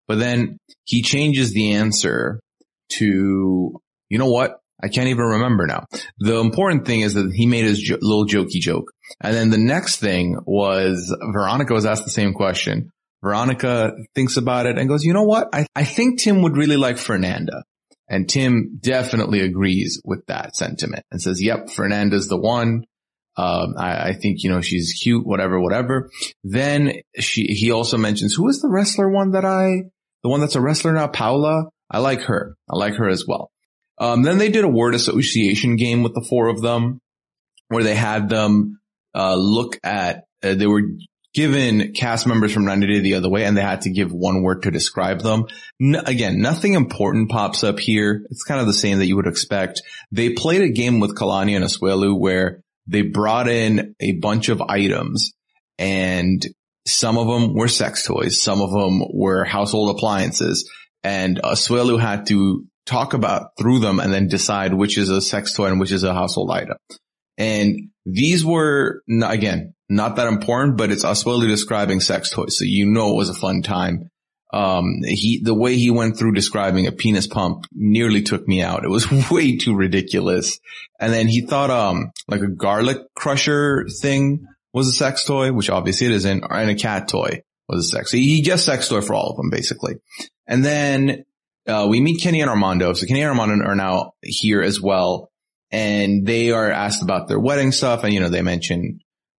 But then he changes the answer to, you know what? I can't even remember now. The important thing is that he made his little jokey joke. And then the next thing was Veronica was asked the same question. Veronica thinks about it and goes, you know what? I think Tim would really like Fernanda. And Tim definitely agrees with that sentiment and says, yep, Fernanda's the one. I think, you know, she's cute, whatever. Then he also mentions, who is the wrestler one the one that's a wrestler now, Paula? I like her as well. Then they did a word association game with the four of them where they had them, look at, they were given cast members from 90 Day the Other Way and they had to give one word to describe them. Again, nothing important pops up here. It's kind of the same that you would expect. They played a game with Kalani and Asuelu where they brought in a bunch of items and some of them were sex toys. Some of them were household appliances, and Asuelu had to talk about through them and then decide which is a sex toy and which is a household item. And these were, again, not that important, but it's Asuelu describing sex toys. So you know it was a fun time. The way he went through describing a penis pump nearly took me out. It was way too ridiculous. And then he thought, like a garlic crusher thing was a sex toy, which obviously it isn't, and a cat toy was a sex. So he guessed sex toy for all of them, basically. And then, we meet Kenny and Armando. So Kenny and Armando are now here as well. And they are asked about their wedding stuff. And, you know, they mention,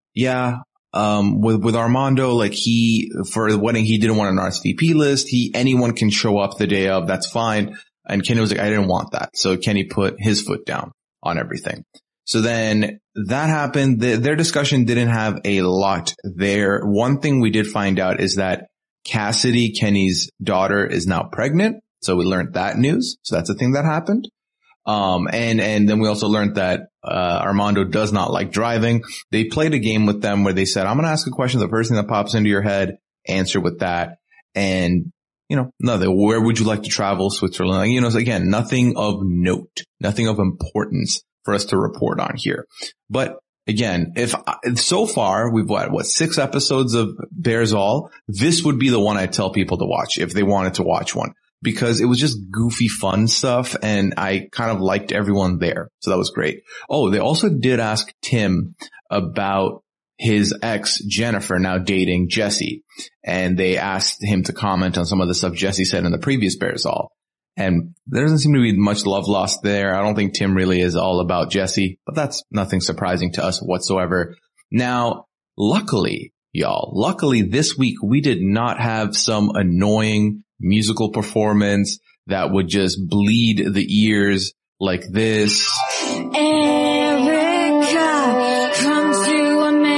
with Armando, like for the wedding, he didn't want an RSVP list. Anyone can show up the day of. That's fine. And Kenny was like, I didn't want that. So Kenny put his foot down on everything. So then that happened. Their discussion didn't have a lot there. One thing we did find out is that Cassidy, Kenny's daughter, is now pregnant. So we learned that news. So that's a thing that happened. And then we also learned that, Armando does not like driving. They played a game with them where they said, I'm going to ask a question. The first thing that pops into your head, answer with that. And, you know, where would you like to travel? Switzerland. You know, again, nothing of note, nothing of importance for us to report on here. But again, so far we've what 6 episodes of Bears All, this would be the one I'd tell people to watch if they wanted to watch one, because it was just goofy, fun stuff. And I kind of liked everyone there. So that was great. Oh, they also did ask Tim about his ex, Jennifer, now dating Jesse. And they asked him to comment on some of the stuff Jesse said in the previous Bears All. And there doesn't seem to be much love lost there. I don't think Tim really is all about Jesse, but that's nothing surprising to us whatsoever. Now, luckily this week we did not have some annoying musical performance that would just bleed the ears like this. Erica, come to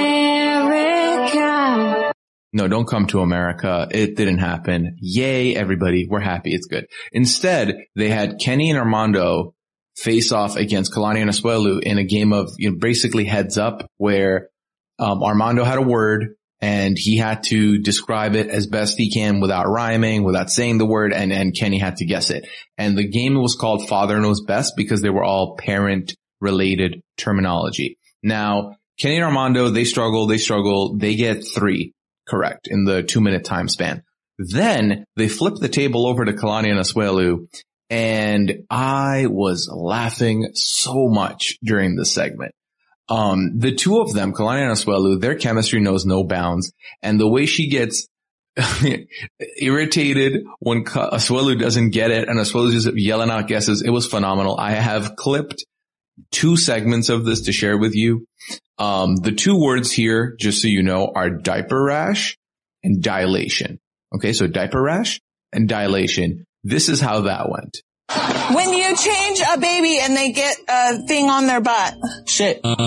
America. No, don't come to America. It didn't happen. Yay, everybody. We're happy. It's good. Instead, they had Kenny and Armando face off against Kalani and Asuelu in a game of, you know, basically heads up, where Armando had a word and he had to describe it as best he can without rhyming, without saying the word, and Kenny had to guess it. And the game was called Father Knows Best because they were all parent-related terminology. Now, Kenny and Armando, they struggle. They get 3 correct in the 2-minute time span. Then they flip the table over to Kalani and Asuelu, and I was laughing so much during this segment. The two of them, Kalani and Asuelu, their chemistry knows no bounds, and the way she gets irritated when Asuelu doesn't get it and Asuelu's just yelling out guesses, it was phenomenal. I have clipped 2 segments of this to share with you. The 2 words here, just so you know, are diaper rash and dilation. Okay, so diaper rash and dilation. This is how that went. When you change a baby and they get a thing on their butt. Shit. This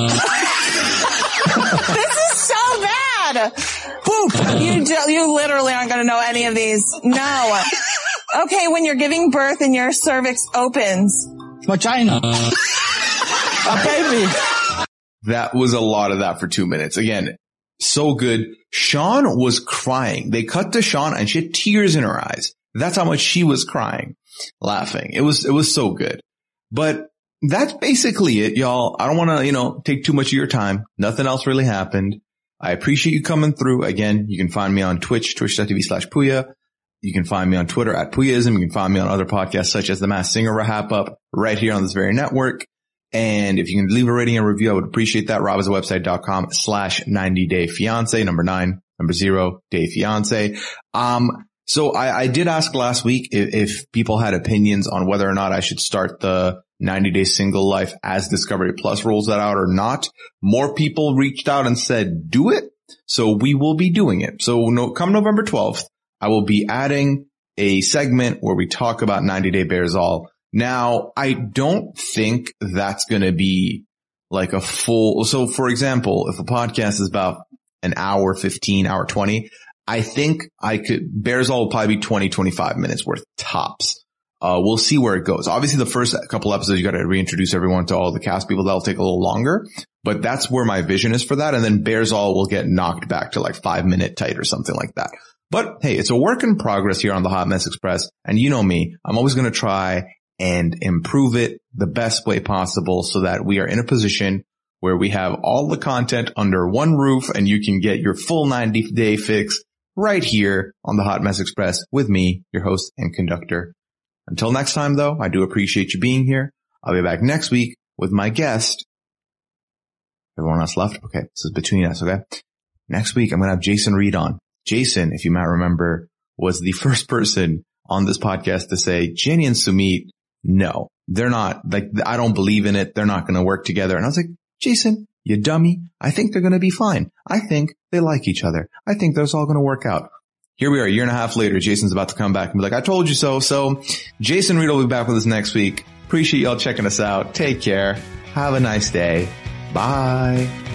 is so bad. Poop. You literally aren't going to know any of these. No. Okay, when you're giving birth and your cervix opens. Vagina. A baby. That was a lot of that for 2 minutes. Again, so good. Sean was crying. They cut to Sean and she had tears in her eyes. That's how much she was crying, laughing. It was so good. But that's basically it, y'all. I don't want to, take too much of your time. Nothing else really happened. I appreciate you coming through. Again, you can find me on Twitch, twitch.tv/Puya. You can find me on Twitter at Puyaism. You can find me on other podcasts such as The Masked Singer Wrap Up right here on this very network. And if you can leave a rating and review, I would appreciate that. robhasawebsite.com/90dayfiance, number 9, number 0, day fiance. So I did ask last week if people had opinions on whether or not I should start the 90-day single life as Discovery Plus rolls that out or not. More people reached out and said, do it. So we will be doing it. So come November 12th, I will be adding a segment where we talk about 90-day Bearzall. Now, I don't think that's going to be like a full. So for example, if a podcast is about an hour, 15, hour 20, I think Bearzall will probably be 20, 25 minutes worth tops. We'll see where it goes. Obviously the first couple episodes, you got to reintroduce everyone to all the cast people. That'll take a little longer, but that's where my vision is for that. And then Bearzall will get knocked back to like 5-minute tight or something like that. But hey, it's a work in progress here on the Hot Mess Express. And you know me, I'm always going to try and improve it the best way possible so that we are in a position where we have all the content under one roof and you can get your full 90-day fix right here on the Hot Mess Express with me, your host and conductor. Until next time, though, I do appreciate you being here. I'll be back next week with my guest. Everyone else left? Okay, this is between us, okay? Next week, I'm going to have Jason Reed on. Jason, if you might remember, was the first person on this podcast to say, Jenny and Sumit, no, they're not. Like, I don't believe in it. They're not going to work together. And I was like, Jason, you dummy. I think they're going to be fine. I think they like each other. I think that's all going to work out. Here we are, a year and a half later. Jason's about to come back and be like, I told you so. So Jason Reed will be back with us next week. Appreciate y'all checking us out. Take care. Have a nice day. Bye.